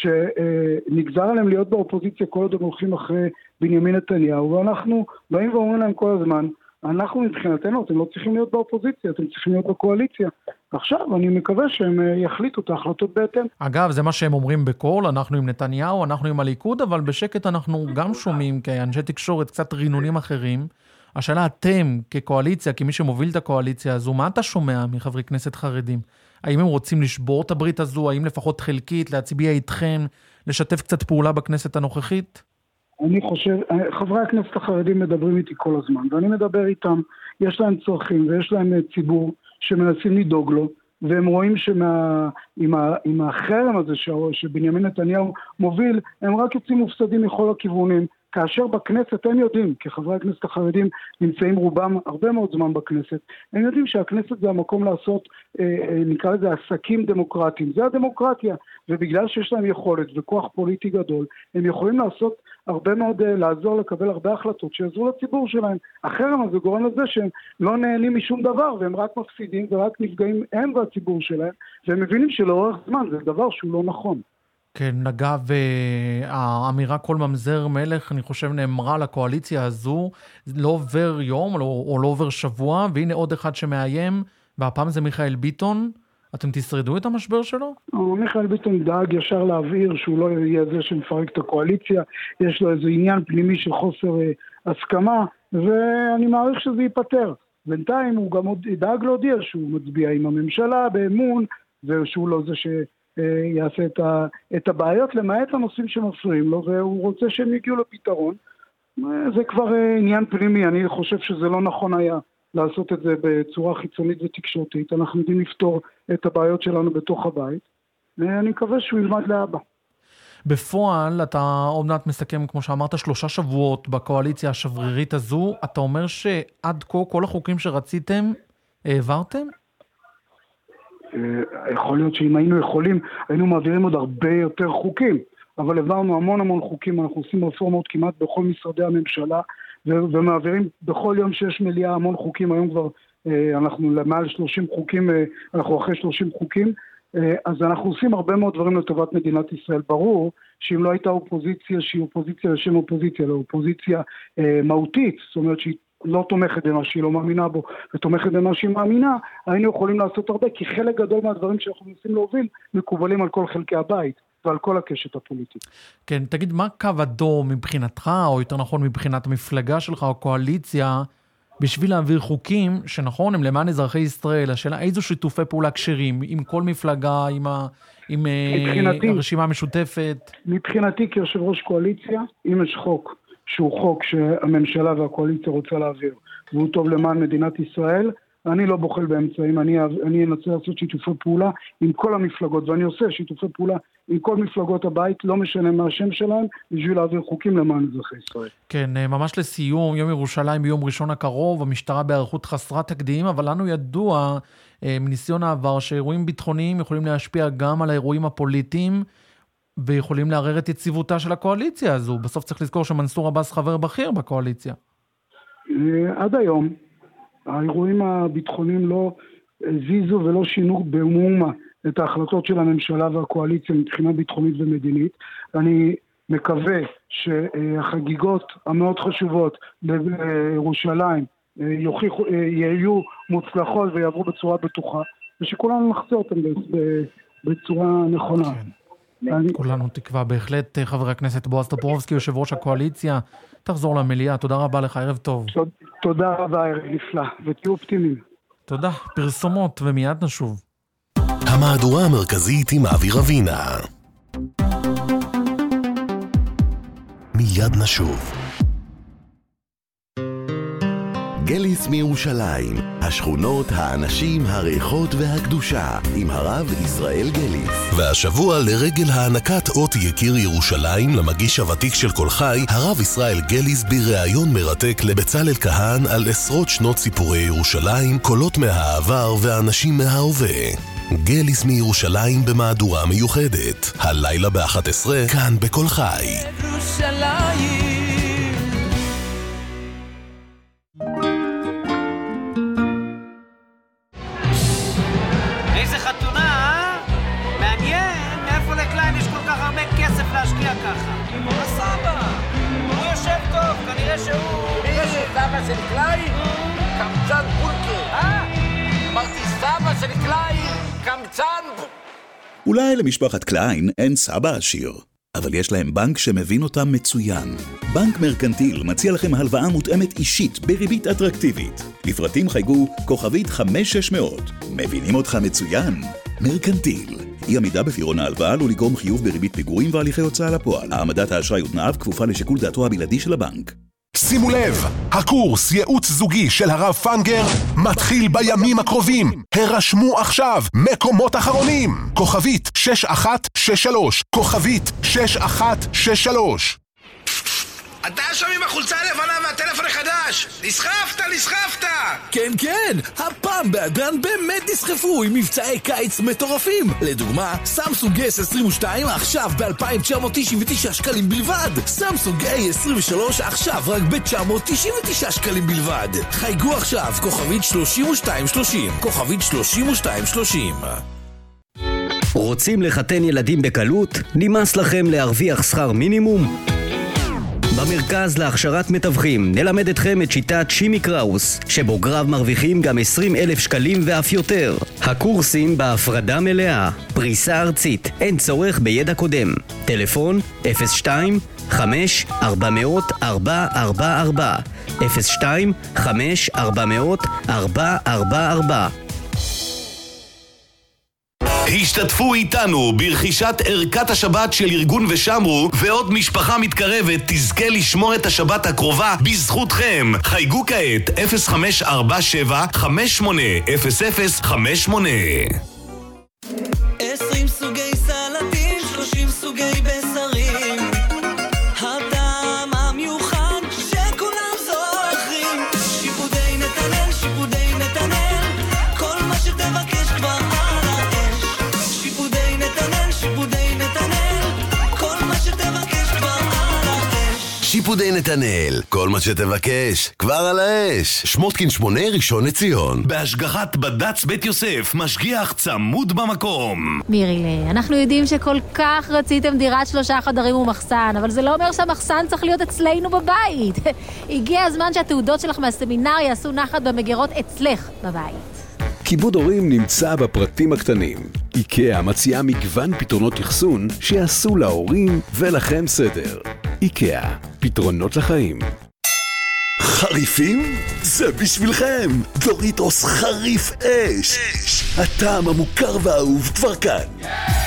שנגזר עליהם להיות באופוזיציה כל עוד הם הולכים אחרי בנימין נתניהו, ואנחנו באים ואומרים להם כל הזמן, אנחנו מבחינתנו, אתם לא צריכים להיות באופוזיציה, אתם צריכים להיות בקואליציה. עכשיו אני מקווה שהם יחליטו את ההחלטות בהתאם. אגב, זה מה שהם אומרים בכל, אנחנו עם נתניהו, אנחנו עם הליכוד, אבל בשקט אנחנו גם שומעים כאנשי תקשורת קצת רינונים אחרים. השאלה, אתם כקואליציה, כמי שמוביל את הקואליציה הזו, מה אתה שומע מחברי כנסת חרדים? האם הם רוצים לשבור את הברית הזו? האם לפחות חלקית, להצביע איתכם, לשתף קצת פעולה בכנסת הנוכחית? אני חושב, חברי הכנסת החרדים מדברים איתי כל הזמן, ואני מדבר איתם, יש להם צרכים ויש להם ציבור שמנסים לדאוג לו, והם רואים שעם החרם הזה שבנימין נתניהו מוביל, הם רק יוצאים מופסדים מכל הכיוונים, כאשר בכנסת הם יודעים, כי חברי הכנסת החרדים נמצאים רובם הרבה מאוד זמן בכנסת, הם יודעים שהכנסת זה המקום לעשות, נקרא לזה עסקים דמוקרטיים, זה הדמוקרטיה, ובגלל שיש להם יכולת וכוח פוליטי גדול, הם יכולים לעשות הרבה מאוד, לעזור לקבל הרבה החלטות שיעזרו לציבור שלהם. החרם הזה גורם לזה שהם לא נהנים משום דבר, והם רק מפסידים ורק נפגעים הם והציבור שלהם, והם מבינים שלאורך זמן זה דבר שהוא לא נכון. כן, אגב, האמירה כל ממזר מלך, אני חושב, נאמרה לקואליציה הזו, לא עובר יום או, או לא עובר שבוע, והנה עוד אחד שמאיים, והפעם זה מיכאל ביטון. אתם תשרדו את המשבר שלו? מיכאל ביטון דאג ישר להבהיר שהוא לא יהיה זה שמפרק את הקואליציה, יש לו איזה עניין פנימי של חוסר הסכמה, ואני מעריך שזה ייפטר. בינתיים הוא גם דאג להודיע שהוא מצביע עם הממשלה באמון, ושהוא לא זה ש... יעשה את, ה, את הבעיות למעט הנושאים שמפריעים לו, והוא רוצה שהם יגיעו לפתרון. זה כבר עניין פנימי, אני חושב שזה לא נכון היה לעשות את זה בצורה חיצונית ותקשורתית. אנחנו יודעים לפתור את הבעיות שלנו בתוך הבית, ואני מקווה שהוא ילמד לאבא. בפועל, אתה עוד מעט מסכם, כמו שאמרת, שלושה שבועות בקואליציה השברירית הזו, אתה אומר שעד כה כל החוקים שרציתם, העברתם? יכול להיות שאם היינו יכולים, היינו מעבירים עוד הרבה יותר חוקים, אבל העברנו המון המון חוקים, אנחנו עושים רפורמות כמעט בכל משרדי הממשלה, ו- ומעבירים בכל יום שיש מליאה המון חוקים, היום כבר אנחנו למעל שלושים חוקים, אנחנו אחרי שלושים חוקים, אז אנחנו עושים הרבה מאוד דברים לטובת מדינת ישראל. ברור שאם לא הייתה אופוזיציה, שהיא אופוזיציה לשם אופוזיציה, לא אופוזיציה מהותית, זאת אומרת שהיא לא תומכת במה שהיא לא מאמינה בו, ותומכת במה שהיא מאמינה, היינו יכולים לעשות הרבה, כי חלק גדול מהדברים שאנחנו מנסים להוביל, מקובלים על כל חלקי הבית, ועל כל הקשת הפוליטית. כן, תגיד, מה קו אדום מבחינתך, או יותר נכון מבחינת המפלגה שלך, או קואליציה, בשביל להעביר חוקים, שנכון, הם למען אזרחי ישראל, השאלה איזו שיתופי פעולה קשרים, עם כל מפלגה, עם, ה, עם הרשימה המשותפת? מבחינתי, כיושב ראש קואליציה, אם יש חוק, שהוא חוק שהממשלה והקואליציה רוצה להעביר, והוא טוב למען מדינת ישראל, אני לא בוחל באמצעים, אני, אני אנסה לעשות שיתופי פעולה עם כל המפלגות, ואני עושה שיתופי פעולה עם כל מפלגות הבית, לא משנה מה השם שלהם, בשביל להעביר חוקים למען אזרחי ישראל. כן, ממש לסיום, יום ירושלים ביום ראשון הקרוב, המשטרה בהיערכות חסרת תקדים, אבל לנו ידוע מניסיון העבר שאירועים ביטחוניים יכולים להשפיע גם על האירועים הפוליטיים, ויכולים לערער את יציבותה של הקואליציה הזו. בסוף צריך לזכור שמנסור עבאס חבר בכיר בקואליציה. עד היום, האירועים הביטחוניים לא, הזיזו ולא שינו במאומה את ההחלטות של הממשלה והקואליציה מבחינה ביטחונית ומדינית. אני מקווה שהחגיגות המאוד חשובות בירושלים יוכיחו, יהיו מוצלחות ויעברו בצורה בטוחה, ושכולנו נחצה אותם בצורה נכונה. אני... כולנו תקווה בהחלט. חבר הכנסת בועז טופורובסקי, יושב ראש הקואליציה, תחזור למליאה. תודה רבה לך, ערב טוב. תודה רבה, ערב נפלא, ותהיו אופטימיים. תודה. פרסומות ומיד נשוב. המהדורה המרכזית עם אבי רבינה. מיד נשוב. גליס מירושלים, השכונות, האנשים, הריחות והקדושה, עם הרב ישראל גליס. והשבוע לרגל הענקת אות יקיר ירושלים למגיש הוותיק של כל חי, הרב ישראל גליס בראיון מרתק לבצלאל כהן על עשרות שנות סיפורי ירושלים, קולות מהעבר ואנשים מההווה. גליס מירושלים במהדורה מיוחדת, הלילה ב-אחת עשרה, כאן בכל חי. ירושלים. איזה חתונה, אה? מעניין, מאיפה לקליין יש כל כך הרבה כסף להשקיע ככה? עם הוא הסבא, הוא יושב טוב, כנראה שהוא... מי זה סבא של קליין? קמצן פולקר. אה? אמרתי סבא של קליין, קמצן פולקר. אולי למשפחת קליין אין סבא עשיר, אבל יש להם בנק שמבין אותם מצוין. בנק מרקנטיל מציע לכם הלוואה מותאמת אישית בריבית אטרקטיבית. לפרטים חייגו כוכבית חמש שש מאות. מבינים אותך מצוין? מרקנטיל. אי עמידה בפירעון ההלוואה עלול לגרום חיוב בריבית פיגורים והליכי הוצאה לפועל. העמדת האשראי ותנאיו כפופה לשיקול דעתו הבלעדי של הבנק. שימו לב, הקורס ייעוץ זוגי של הרב פנגר מתחיל בימים הקרובים. הרשמו עכשיו, מקומות אחרונים. כוכבית שש אחת שש שלוש, כוכבית שש אחת שש שלוש. אתה שם עם החולצה הלבנה והטלפון החדש. נסחפת, נסחפת. כן, כן, הפעם בהדרן באמת נסחפו עם מבצעי קיץ מטורפים. לדוגמה, סמסונג אס עשרים ושתיים עכשיו ב-אלפיים תשע מאות תשעים ותשע שקלים בלבד. סמסונג איי עשרים ושלוש עכשיו רק ב-תשע מאות תשעים ותשע שקלים בלבד. חייגו עכשיו, כוכבית שלושים ושתיים שלושים, כוכבית שלושים ושתיים שלושים. רוצים לחתן ילדים בקלות? נמאס לכם להרוויח שכר מינימום? במרכז להכשרת מתווכים נלמד אתכם את שיטת שימי קראוס, שבוגריו מרוויחים גם עשרים אלף שקלים ואף יותר. הקורסים בהפרדה מלאה, פריסה ארצית, אין צורך בידע קודם. טלפון אפס שתיים חמש ארבע מאות ארבע ארבע ארבע, אפס שתיים חמש ארבע מאות ארבע ארבע ארבע. השתתפו איתנו ברכישת ערכת השבת של ארגון ושמרו, ועוד משפחה מתקרבת תזכה לשמור את השבת הקרובה בזכותכם. חייגו כעת אפס חמש ארבע שבע חמש שמונה אפס אפס חמש שמונה. עשרים סוגי סלטים, שלושים סוגי בשרים, הטעם המיוחד שכולם זוכרים. שיפודי נתנאל, שיפודי נתנאל, כל מה שתבקש כבר על האש. שיפודי נתנאל, שיפודי נתנאל, כל מה שתבקש כבר על האש. שיפודי נתנאל, כל מה שתבקש כבר על האש. שמותקין שמונה, ראשון לציון, בהשגחת בד"ץ בית יוסף, משגיח צמוד במקום. מירי, אנחנו יודעים שכל כך רציתם דירת שלושה חדרים ומחסן, אבל זה לא אומר שהמחסן צריך להיות אצלנו בבית. הגיע הזמן שהתעודות שלך מהסמינר יעשו נחת במגירות אצלך בבית. כיבוד הורים נמצא בפרטים הקטנים. איקאה מציעה מגוון פתרונות אחסון שיעשו להורים ולכם סדר. איקאה, פתרונות לחיים. חריפים? זה בשבילכם! דוריטוס חריף אש! הטעם המוכר והאהוב כבר כאן.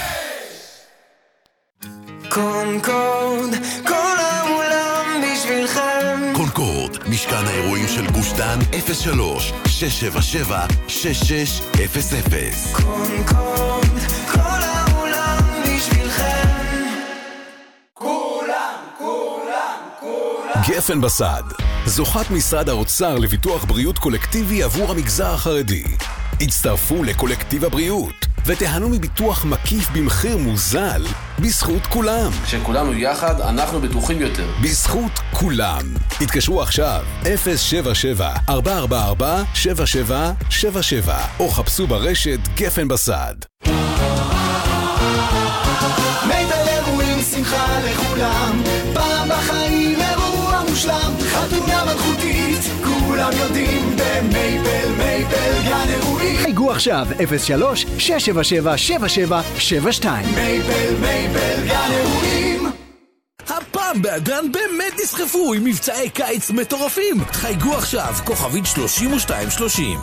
קונקורד, כל העולם בשבילכם. קונקורד, משכן האירועים של גוש דן, אפס שלוש שש שבע שבע שש שש אפס אפס. קונקורד, כל העולם בשבילכם. כולם, כולם, כולם. גפן בסד, זוכת משרד האוצר לביטוח בריאות קולקטיבי עבור המגזר החרדי. הצטרפו לקולקטיב הבריאות. ותיהנו מביטוח מקיף במחיר מוזל בזכות כולם. כשכולנו יחד, אנחנו בטוחים יותר. בזכות כולם. התקשרו עכשיו אפס שבע שבע ארבע ארבע ארבע שבע שבע שבע שבע או חפשו ברשת גפן בסד. מיטל אירועים, שמחה לכולם, פעם בחיים אירוע מושלם, חתונה מלכותית, כולם יודעים במייפל, מייפל גן אירועים. חייגו עכשיו אפס שלוש שש שבע שבע שבע שבע שבע שתיים. מייפל, מייפל גן אירועים. הפעם באדן באמת נסחפו עם מבצעי קיץ מטורפים. חייגו עכשיו, כוכבית שלושים ושתיים שלושים.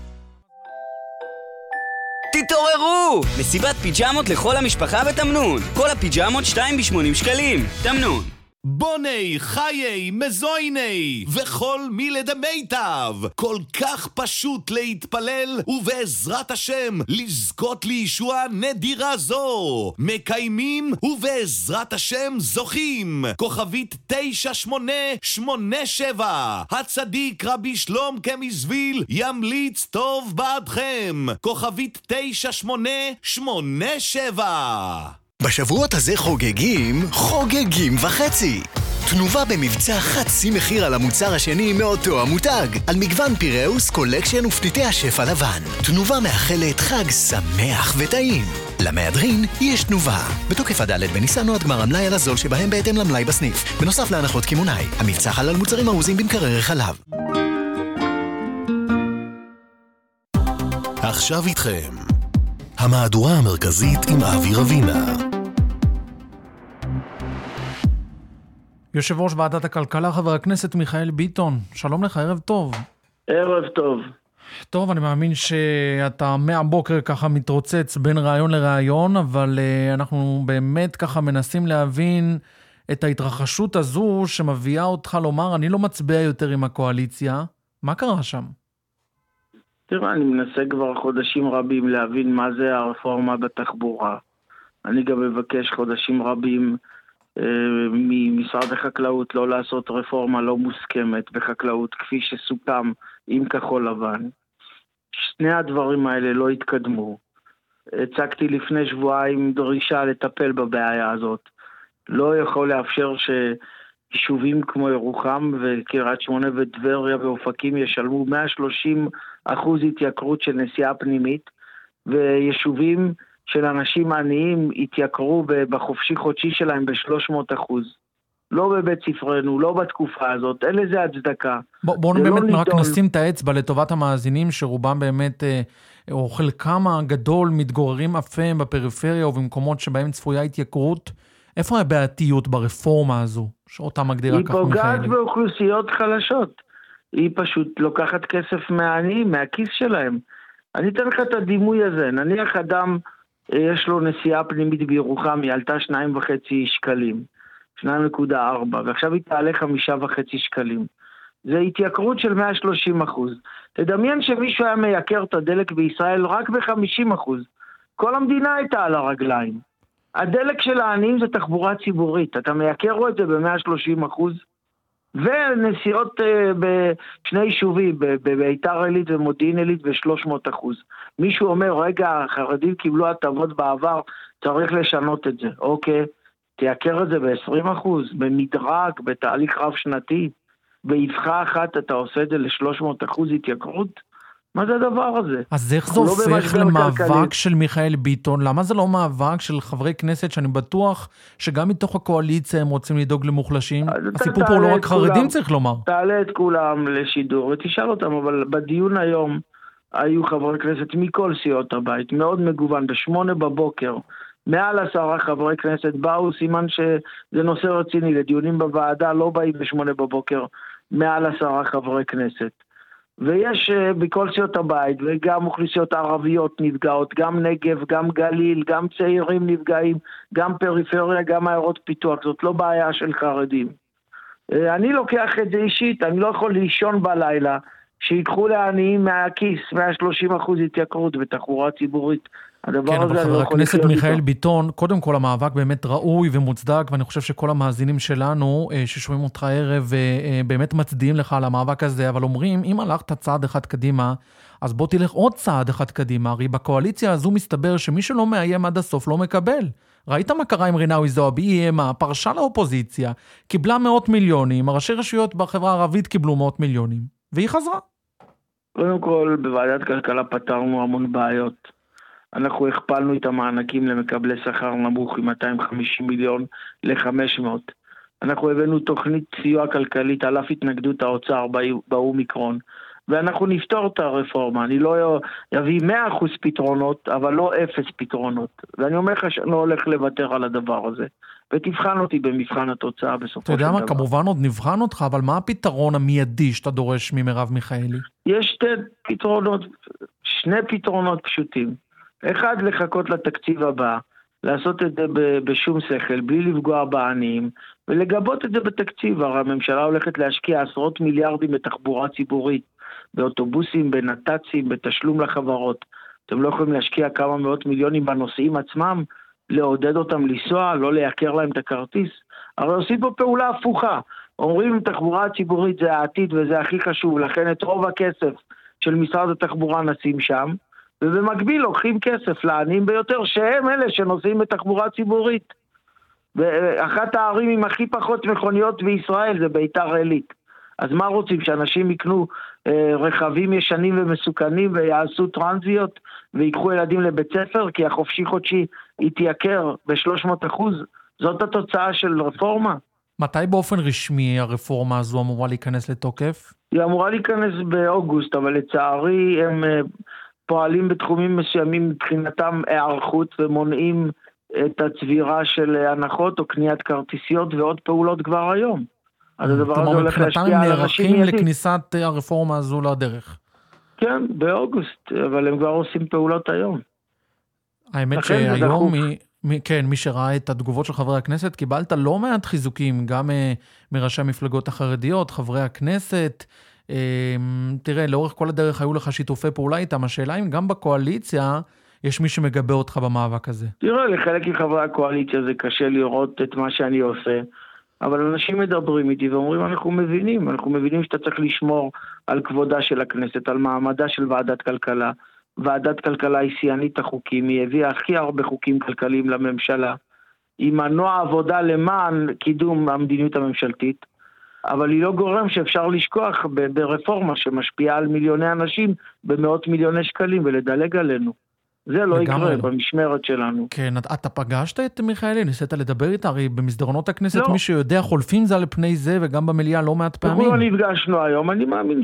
תתעוררו! מסיבת פיג'מות לכל המשפחה בתמנון. כל הפיג'מות שתיים ב-שמונים שקלים. תמנון. בוני, חיי, מזויני, וכל מילד מיטב. כל כך פשוט להתפלל, ובעזרת השם לזכות לישוע נדירה זו. מקיימים, ובעזרת השם זוכים. כוכבית תשע שמונה שמונה שבע. הצדיק רבי שלום כמזוויל ימליץ טוב בעדכם. כוכבית תשע שמונה שמונה שבע. בשבועות הזה חוגגים, חוגגים וחצי. תנובה במבצע חצי מחיר על המוצר השני מאותו המותג, על מגוון פיראוס, קולקשן ופתיתי השף הלבן. תנובה מאחלת חג שמח וטעים. למהדרין יש תנובה. בתוקף עד ד' בניסן או עד גמר המלאי על הזול שבהם בהתאם למלאי בסניף. בנוסף להנחות קימונאי. המבצע חל על מוצרים ארוזים במקרר חלב. עכשיו איתכם המהדורה המרכזית עם אבי רבינה. יושב ראש ועדת הכלכלה, חבר הכנסת מיכאל ביטון, שלום לך, ערב טוב. ערב טוב. טוב, אני מאמין שאתה מהבוקר ככה מתרוצץ בין רעיון לרעיון, אבל uh, אנחנו באמת ככה מנסים להבין את ההתרחשות הזו שמביאה אותך לומר, אני לא מצביע יותר עם הקואליציה. מה קרה שם? תראה, אני מנסה כבר חודשים רבים להבין מה זה הרפורמה בתחבורה. אני גם מבקש חודשים רבים אה, ממשרד החקלאות לא לעשות רפורמה לא מוסכמת בחקלאות, כפי שסוכם עם כחול לבן. שני הדברים האלה לא התקדמו. הצגתי לפני שבועיים דרישה לטפל בבעיה הזאת. לא יכול לאפשר שיישובים כמו ירוחם וקריית שמונה וטבריה ואופקים ישלמו מאה ושלושים אחוז התייקרות של נסיעה פנימית, ויישובים של אנשים עניים התייקרו בחופשי חודשי שלהם ב-שלוש מאות אחוז. לא בבית ספרנו, לא בתקופה הזאת, אין לזה הצדקה. בואו באמת לא רק נידול. נשים את האצבע לטובת המאזינים שרובם באמת, או חלקם הגדול, מתגוררים אפם בפריפריה ובמקומות שבהם צפויה התייקרות. איפה הבעייתיות ברפורמה הזו, שאותה מגדירה כך מיכאלי? היא פוגעת באוכלוסיות חלשות. היא פשוט לוקחת כסף מהעניים, מהכיס שלהם. אני אתן לך את הדימוי הזה. נניח אדם, יש לו נסיעה פנימית בירוחם, היא עלתה שניים וחצי שקלים. שניים נקודה ארבע, ועכשיו היא תעלה חמישה וחצי שקלים. זה התייקרות של מאה ושלושים אחוז. תדמיין שמישהו היה מייקר את הדלק בישראל רק ב-חמישים אחוז. כל המדינה הייתה על הרגליים. הדלק של העניים זה תחבורה ציבורית. אתה מייקר את זה ב-מאה ושלושים אחוז. ונסיעות בשני יישובים, בביתר עילית ומודיעין עילית ב-שלוש מאות אחוז. מישהו אומר, רגע, החרדים קיבלו הטבות בעבר, צריך לשנות את זה. אוקיי, תייקר את זה ב-עשרים אחוז, במדרג, בתהליך רב שנתי, באבחה אחת אתה עושה את זה ל-שלוש מאות אחוז התייקרות? מה זה הדבר הזה? אז איך זה הופך למאבק של מיכאל ביטון? למה זה לא מאבק של חברי כנסת שאני בטוח שגם מתוך הקואליציה הם רוצים לדאוג למוחלשים? הסיפור פה לא רק חרדים צריך לומר. תעלה את כולם לשידור ותשאל אותם, אבל בדיון היום היו חברי כנסת מכל סיעות הבית, מאוד מגוון, בשמונה בבוקר, מעל עשרה חברי כנסת באו, סימן שזה נושא רציני, לדיונים בוועדה לא באים בשמונה בבוקר, מעל עשרה חברי כנסת. ויש בכל סיעות הבית, וגם אוכלוסיות ערביות נפגעות, גם נגב, גם גליל, גם צעירים נפגעים, גם פריפריה, גם עיירות פיתוח. זאת לא בעיה של חרדים. אני לוקח את זה אישית, אני לא יכול לישון בלילה, שיקחו לעניים מהכיס, מאה ושלושים אחוז התייקרות בתחבורה ציבורית. הדבר כן, הזה אבל אני לא חבר יכול הכנסת לחיות מיכאל איתו. ביטון, קודם כל המאבק באמת ראוי ומוצדק, ואני חושב שכל המאזינים שלנו ששומעים אותך הערב באמת מצדיעים לך על המאבק הזה, אבל אומרים, אם הלכת צעד אחד קדימה, אז בוא תלך עוד צעד אחד קדימה, הרי בקואליציה הזו מסתבר שמי שלא מאיים עד הסוף לא מקבל. ראית מה קרה עם רינאוי זועבי, היא איימה, פרשה לאופוזיציה, קיבלה מאות מיליונים, הראשי רשויות בחברה הערבית קיבלו מאות מיליונים, והיא חזרה. קודם כל, בוועדת כלכלה פתרנו המון בעיות. אנחנו הכפלנו את המענקים למקבלי שכר נמוך עם-מאתיים וחמישים מיליון ל-חמש מאות. אנחנו הבאנו תוכנית סיוע כלכלית על אף התנגדות האוצר באומיקרון, ואנחנו נפתור את הרפורמה. אני לא אביא מאה אחוז פתרונות, אבל לא אפס פתרונות. ואני אומר לך שאני לא הולך לוותר על הדבר הזה. ותבחן אותי במבחן התוצאה בסופו של דבר. אתה יודע מה, כמובן עוד נבחן אותך, אבל מה הפתרון המיידי שאתה דורש ממרב מיכאלי? יש שתי פתרונות, שני פתרונות פשוטים. אחד, לחכות לתקציב הבא, לעשות את זה בשום שכל, בלי לפגוע בעניים, ולגבות את זה בתקציב. הרי הממשלה הולכת להשקיע עשרות מיליארדים בתחבורה ציבורית, באוטובוסים, בנת"צים, בתשלום לחברות. אתם לא יכולים להשקיע כמה מאות מיליונים בנוסעים עצמם, לעודד אותם לנסוע, לא לייקר להם את הכרטיס. הרי עושים פה פעולה הפוכה. אומרים, תחבורה ציבורית זה העתיד וזה הכי חשוב, לכן את רוב הכסף של משרד התחבורה נשים שם, ובמקביל לוקחים כסף לעניים ביותר, שהם אלה שנוסעים בתחבורה ציבורית. ואחת הערים עם הכי פחות מכוניות בישראל זה ביתר עילית. אז מה רוצים? שאנשים יקנו אה, רכבים ישנים ומסוכנים ויעשו טרנזיות ויקחו ילדים לבית ספר, כי החופשי חודשי יתייקר ב-שלוש מאות אחוז? זאת התוצאה של רפורמה. מתי באופן רשמי הרפורמה הזו אמורה להיכנס לתוקף? היא אמורה להיכנס באוגוסט, אבל לצערי הם אה, פועלים בתחומים מסוימים מבחינתם הערכות ומונעים את הצבירה של הנחות או קניית כרטיסיות ועוד פעולות כבר היום. אז הדבר הזה הולך להשפיע על אנשים מיידית. לכניסת הרפורמה הזו לדרך. כן, באוגוסט, אבל הם כבר עושים פעולות היום. האמת שהיום, מי, כן, מי שראה את התגובות של חברי הכנסת, קיבלת לא מעט חיזוקים, גם מראשי המפלגות החרדיות, חברי הכנסת. תראה, לאורך כל הדרך היו לך שיתופי פעולה איתם. השאלה אם גם בקואליציה יש מי שמגבה אותך במאבק הזה. תראה, לחלק מחברי הקואליציה זה קשה לראות את מה שאני עושה. אבל אנשים מדברים איתי ואומרים, אנחנו מבינים, אנחנו מבינים שאתה צריך לשמור על כבודה של הכנסת, על מעמדה של ועדת כלכלה. ועדת כלכלה היא שיאנית החוקים, היא הביאה הכי הרבה חוקים כלכליים לממשלה, היא מנוע עבודה למען קידום המדיניות הממשלתית, אבל היא לא גורם שאפשר לשכוח ברפורמה שמשפיעה על מיליוני אנשים במאות מיליוני שקלים ולדלג עלינו. זה לא יקרה במשמרת שלנו. כן, אתה פגשת את מיכאלי, ניסית לדבר איתה, הרי במסדרונות הכנסת מי שיודע חולפים זה על פני זה, וגם במליאה לא מעט פעמים. אנחנו לא נפגשנו היום, אני מאמין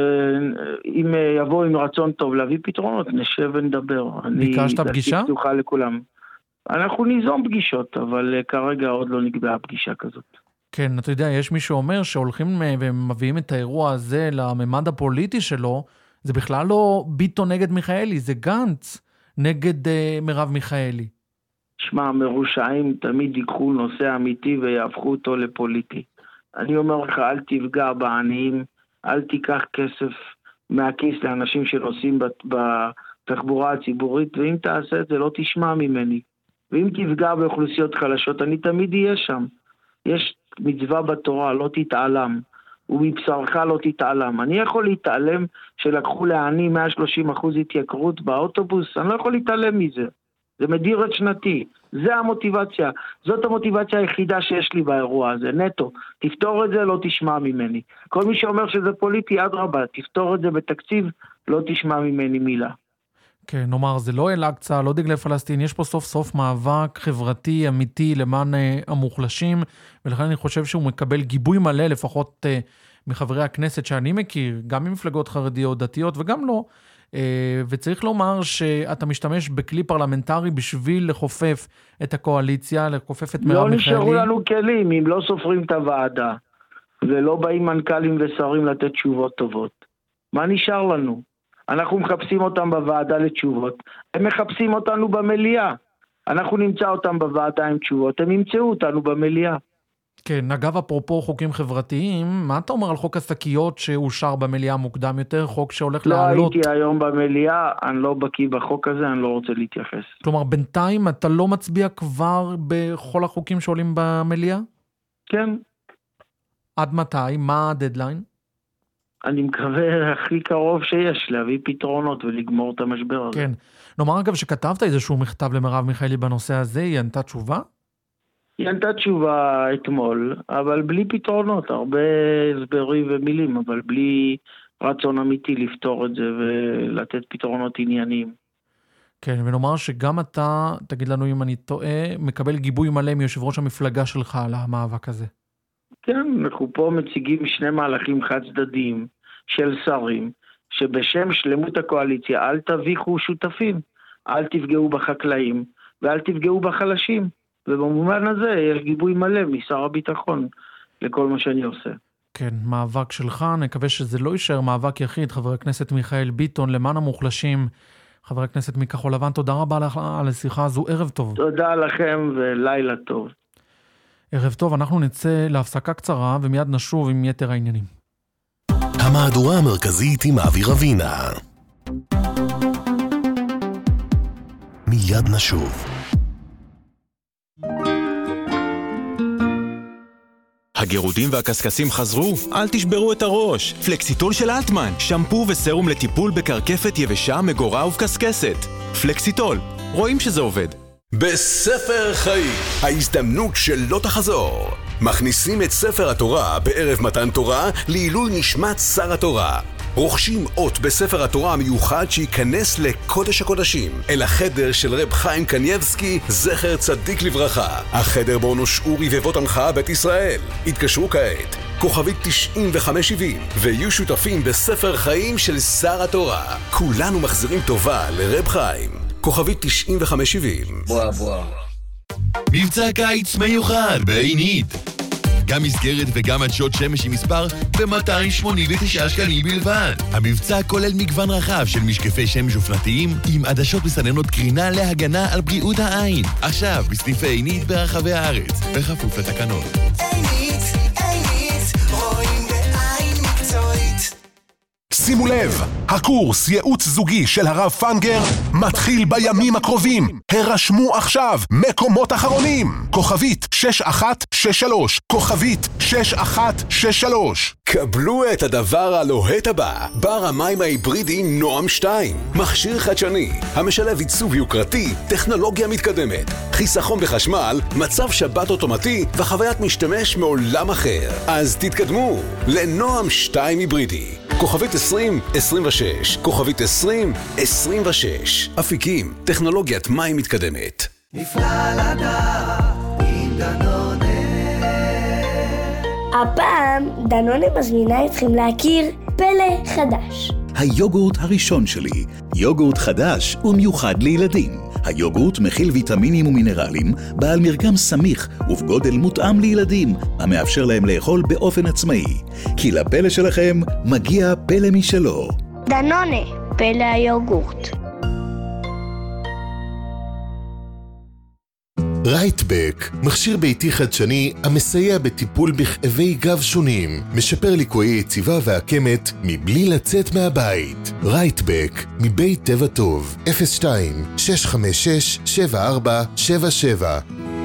שאם יבוא עם רצון טוב להביא פתרונות, נשב ונדבר. ביקשת פגישה? אני פתוחה לכולם. אנחנו ניזום פגישות, אבל כרגע עוד לא נקבעה פגישה כזאת. כן, אתה יודע, יש מי שאומר שהולכים ומביאים את האירוע הזה לממד הפוליטי שלו, זה בכלל לא ביטון נגד מיכאלי, זה גנץ נגד uh, מרב מיכאלי. שמע, מרושעים תמיד ייקחו נושא אמיתי ויהפכו אותו לפוליטי. אני אומר לך, אל תפגע בעניים, אל תיקח כסף מהכיס לאנשים שנוסעים בתחבורה הציבורית, ואם תעשה את זה לא תשמע ממני. ואם תפגע באוכלוסיות חלשות, אני תמיד אהיה שם. יש מצווה בתורה, לא תתעלם. ומבשרך לא תתעלם. אני יכול להתעלם שלקחו לעני מאה ושלושים אחוז התייקרות באוטובוס, אני לא יכול להתעלם מזה. זה מדיר את שנתי. זה המוטיבציה. זאת המוטיבציה היחידה שיש לי באירוע הזה, נטו. תפתור את זה, לא תשמע ממני. כל מי שאומר שזה פוליטי, עד רבה, תפתור את זה בתקציב, לא תשמע ממני מילה. כן, נאמר, זה לא אל-אקצה, לא דגלי פלסטין, יש פה סוף סוף מאבק חברתי, אמיתי, למען המוחלשים, ולכן אני חושב שהוא מקבל גיבוי מלא, לפחות uh, מחברי הכנסת שאני מכיר, גם ממפלגות חרדיות, דתיות וגם לא, uh, וצריך לומר שאתה משתמש בכלי פרלמנטרי בשביל לחופף את הקואליציה, לחופף את מרב מיכאלי. לא נשארו לנו כלים, אם לא סופרים את הוועדה, ולא באים מנכ"לים ושרים לתת תשובות טובות. מה נשאר לנו? אנחנו מחפשים אותם בוועדה לתשובות, הם מחפשים אותנו במליאה, אנחנו נמצא אותם בוועדה עם תשובות, הם ימצאו אותנו במליאה. כן, אגב, אפרופו חוקים חברתיים, מה אתה אומר על חוק השקיות שאושר במליאה מוקדם יותר, חוק שהולך לא לעלות? לא הייתי היום במליאה, אני לא בקיא בחוק הזה, אני לא רוצה להתייחס. כלומר, בינתיים אתה לא מצביע כבר בכל החוקים שעולים במליאה? כן. עד מתי? מה הדדליין? אני מקווה הכי קרוב שיש, להביא פתרונות ולגמור את המשבר הזה. כן. נאמר אגב שכתבת איזשהו מכתב למרב מיכאלי בנושא הזה, היא ענתה תשובה? היא ענתה תשובה אתמול, אבל בלי פתרונות, הרבה הסברים ומילים, אבל בלי רצון אמיתי לפתור את זה ולתת פתרונות ענייניים. כן, ונאמר שגם אתה, תגיד לנו אם אני טועה, מקבל גיבוי מלא מיושב ראש המפלגה שלך על המאבק הזה. כן, אנחנו פה מציגים שני מהלכים חד צדדיים של שרים, שבשם שלמות הקואליציה אל תביכו שותפים, אל תפגעו בחקלאים ואל תפגעו בחלשים. ובמובן הזה יש גיבוי מלא משר הביטחון לכל מה שאני עושה. כן, מאבק שלך, נקווה שזה לא יישאר מאבק יחיד. חבר הכנסת מיכאל ביטון, למען המוחלשים, חבר הכנסת מכחול לבן, תודה רבה לך על השיחה הזו, ערב טוב. תודה לכם ולילה טוב. ערב טוב, אנחנו נצא להפסקה קצרה ומיד נשוב עם יתר העניינים. המהדורה המרכזית עם אבי רבינה. מיד נשוב. הגירודים והקסקסים חזרו? אל תשברו את הראש. פלקסיטול של אלטמן, שמפו וסרום לטיפול בקרקפת יבשה, מגורה ובקסקסת. פלקסיטול, רואים שזה עובד. בספר חיים, ההזדמנות שלא תחזור. מכניסים את ספר התורה בערב מתן תורה לעילוי נשמת שר התורה. רוכשים אות בספר התורה המיוחד שייכנס לקודש הקודשים, אל החדר של רב חיים קניבסקי, זכר צדיק לברכה. החדר בו נושעו רבבות עמך בית ישראל. התקשרו כעת, כוכבית תשעים וחמש שבעים, ויהיו שותפים בספר חיים של שר התורה. כולנו מחזירים טובה לרב חיים. כוכבית תשעים וחמש שבעים. בוא בוא. מבצע קיץ מיוחד בעינית. גם מסגרת וגם עדשות שמש עם מספר ב-מאתיים שמונים ותשעה שקלים בלבד. המבצע כולל מגוון רחב של משקפי שמש אופנתיים עם עדשות מסננות קרינה להגנה על בריאות העין. עכשיו בסניפי עינית ברחבי הארץ, בכפוף לתקנות. עינית, עינית, רואים בעין מקצועית. שימו לב, הקורס ייעוץ זוגי של הרב פנגר מתחיל בימים הקרובים. הרשמו עכשיו, מקומות אחרונים. כוכבית שש אחת שש שלוש, כוכבית שש אחת שש שלוש. קבלו את הדבר הלוהט הבא, בר המים ההיברידי נועם שתיים. מכשיר חדשני, המשלב עיצוב יוקרתי, טכנולוגיה מתקדמת, חיסכון בחשמל, מצב שבת אוטומטי וחוויית משתמש מעולם אחר. אז תתקדמו לנועם שתיים היברידי. כוכבית עשרים עשרים ושש, כוכבית עשרים עשרים ושש. אפיקים, טכנולוגיית מים מתקדמת. נפלא לדעת עם דנונה. הפעם דנונה מזמינה אתכם להכיר פלא חדש. היוגורט הראשון שלי, יוגורט חדש ומיוחד לילדים. היוגורט מכיל ויטמינים ומינרלים, בעל מרקם סמיך ובגודל מותאם לילדים, המאפשר להם לאכול באופן עצמאי. כי לפלא שלכם מגיע פלא משלו. דנונה, פלא היוגורט. רייטבק, מכשיר ביתי חדשני המסייע בטיפול בכאבי גב שונים, משפר ליקויי יציבה והקמת מבלי לצאת מהבית. רייטבק, מבית טבע טוב, אפס שתיים שש חמש שש שבע ארבע שבע שבע.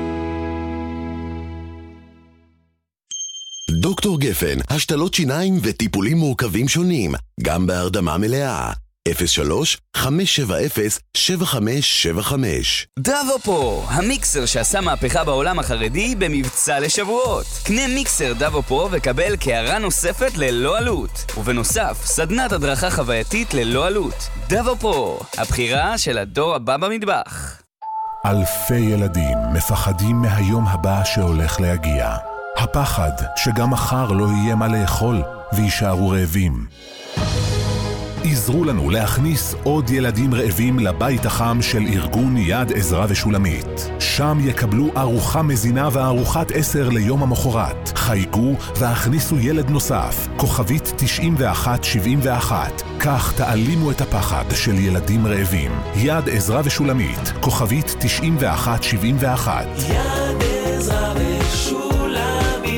דוקטור גפן, השתלות שיניים וטיפולים מורכבים שונים, גם בהרדמה מלאה. אפס שלוש חמש שבע אפס שבע חמש שבע חמש. דאבופרו, המיקסר שעשה מהפכה בעולם החרדי במבצע לשבועות. קנה מיקסר דאבופרו וקבל קערה נוספת ללא עלות. ובנוסף, סדנת הדרכה חווייתית ללא עלות. דאבופרו, הבחירה של הדור הבא במטבח. אלפי ילדים מפחדים מהיום הבא שהולך להגיע. הפחד שגם מחר לא יהיה מה לאכול וישארו רעבים. עזרו לנו להכניס עוד ילדים רעבים לבית החם של ארגון יד עזרה ושולמית. שם יקבלו ארוחה מזינה וארוחת עשר ליום המחרת. חייגו והכניסו ילד נוסף, כוכבית תשעים ואחת שבעים ואחת. כך תעלימו את הפחד של ילדים רעבים. יד עזרה ושולמית, כוכבית תשעים ואחת שבעים ואחת. יד עזרה ושולמית.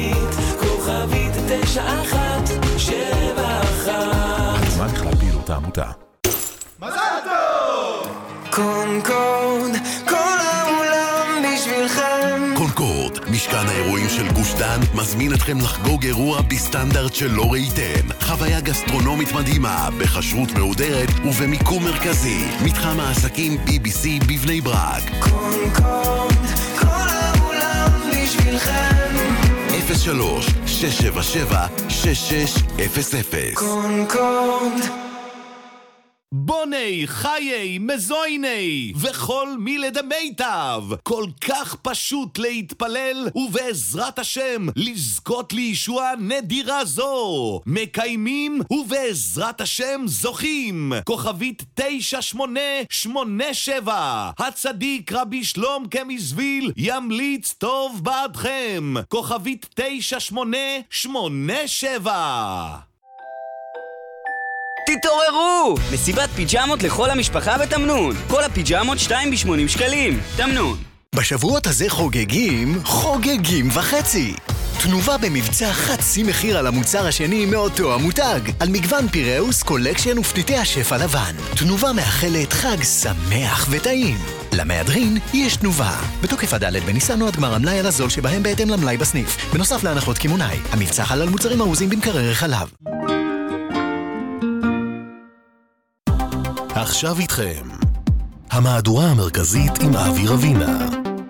עמותה. מזל טוב! קונקורד, כל העולם בשבילכם. קונקורד, משכן האירועים של גוש דן, מזמין אתכם לחגוג אירוע בסטנדרט שלא ראיתם. חוויה גסטרונומית מדהימה, בחשרות מהודרת ובמיקום מרכזי. מתחם העסקים בי בי סי בבני ברק. קונקורד, כל העולם בשבילכם. אפס שלוש שש שבע שבע שש שש אפס אפס. קונקורד. בוני, חיי, מזויני, וכל מילד מיטב. כל כך פשוט להתפלל, ובעזרת השם לזכות לישוע נדירה זו. מקיימים, ובעזרת השם זוכים. כוכבית תשע שמונה שמונה שבע. הצדיק רבי שלום כמזוויל ימליץ טוב בעדכם. כוכבית תשע שמונה שמונה שבע. תתעוררו! מסיבת פיג'מות לכל המשפחה בתמנון. כל הפיג'מות שתיים ב-שמונים שקלים. תמנון. בשבועות הזה חוגגים, חוגגים וחצי. תנובה במבצע חצי מחיר על המוצר השני מאותו המותג. על מגוון פיראוס, קולקשן ופתיתי השף הלבן. תנובה מאחלת חג שמח וטעים. למהדרין יש תנובה. בתוקף הדלת בניסן או עד גמר המלאי על הזול שבהם בהתאם למלאי בסניף. בנוסף להנחות כימונאי. המבצע חל על מוצרים ארוזים במקרר חלב. עכשיו איתכם המהדורה המרכזית עם אבי רבינה.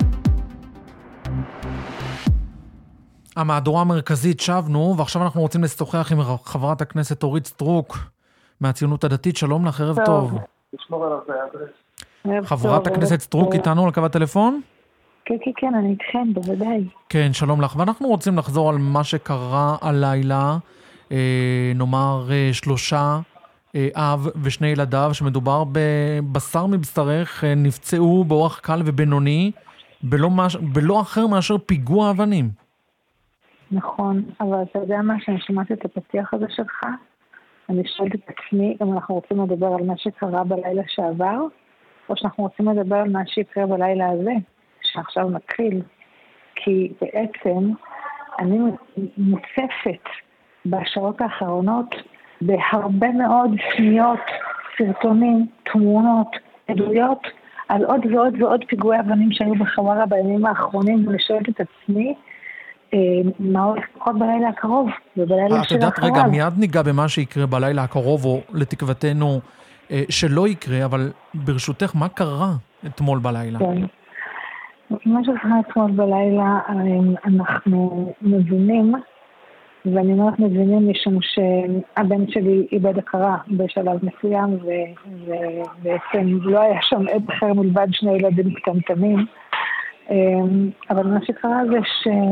המהדורה המרכזית שבנו, ועכשיו אנחנו רוצים לשוחח עם חברת הכנסת אורית סטרוק מהציונות הדתית. שלום לך, ערב טוב. תשמור עליו באדרס. חברת הכנסת סטרוק איתנו על קו הטלפון? כן, כן, כן, אני איתכם, בוודאי. כן, שלום לך. ואנחנו רוצים לחזור על מה שקרה הלילה, אה, נאמר אה, שלושה אב ושני ילדיו, שמדובר בבשר מבשרך, נפצעו באורח קל ובינוני, בלא, מש... בלא אחר מאשר פיגוע אבנים. נכון, אבל אתה יודע מה, שאני שמעתי את הפתיח הזה שלך, אני שואלת את עצמי, אם אנחנו רוצים לדבר על מה שקרה בלילה שעבר, או שאנחנו רוצים לדבר על מה שיקרה בלילה הזה, שעכשיו מתחיל. כי בעצם אני מוצפת בשעות האחרונות, בהרבה מאוד שניות, סרטונים, תמונות, עדויות, על עוד ועוד ועוד פיגועי אבנים שהיו בחווארה בימים האחרונים, ואני שואלת את עצמי, מה הולך לקרות בלילה הקרוב, ובלילה של האחריו. את יודעת, רגע, מיד ניגע במה שיקרה בלילה הקרוב, או לתקוותנו שלא יקרה, אבל ברשותך, מה קרה אתמול בלילה? כן. מה שקרה אתמול בלילה, אנחנו מבינים, ואני אומרת מבינים משום שהבן שלי איבד הכרה בשלב מסוים, ובעצם לא היה שם עד אחר מלבד שני ילדים קטנטנים, אבל מה שקרה זה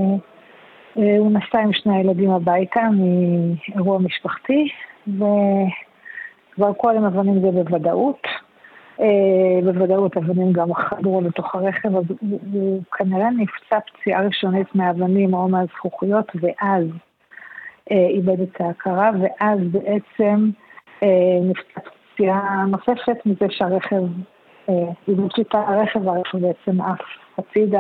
שהוא נסע עם שני הילדים הביתה מאירוע משפחתי, וכבר כל הם אבנים זה בוודאות, בוודאות אבנים גם חדרו לתוך הרכב, אז הוא כנראה נפצע פציעה ראשונית מהאבנים או מהזכוכיות, ואז איבד את ההכרה, ואז בעצם נפצע פציעה נוספת מזה שהרכב, איבד שליטה הרכב, והרכב בעצם אף הצידה.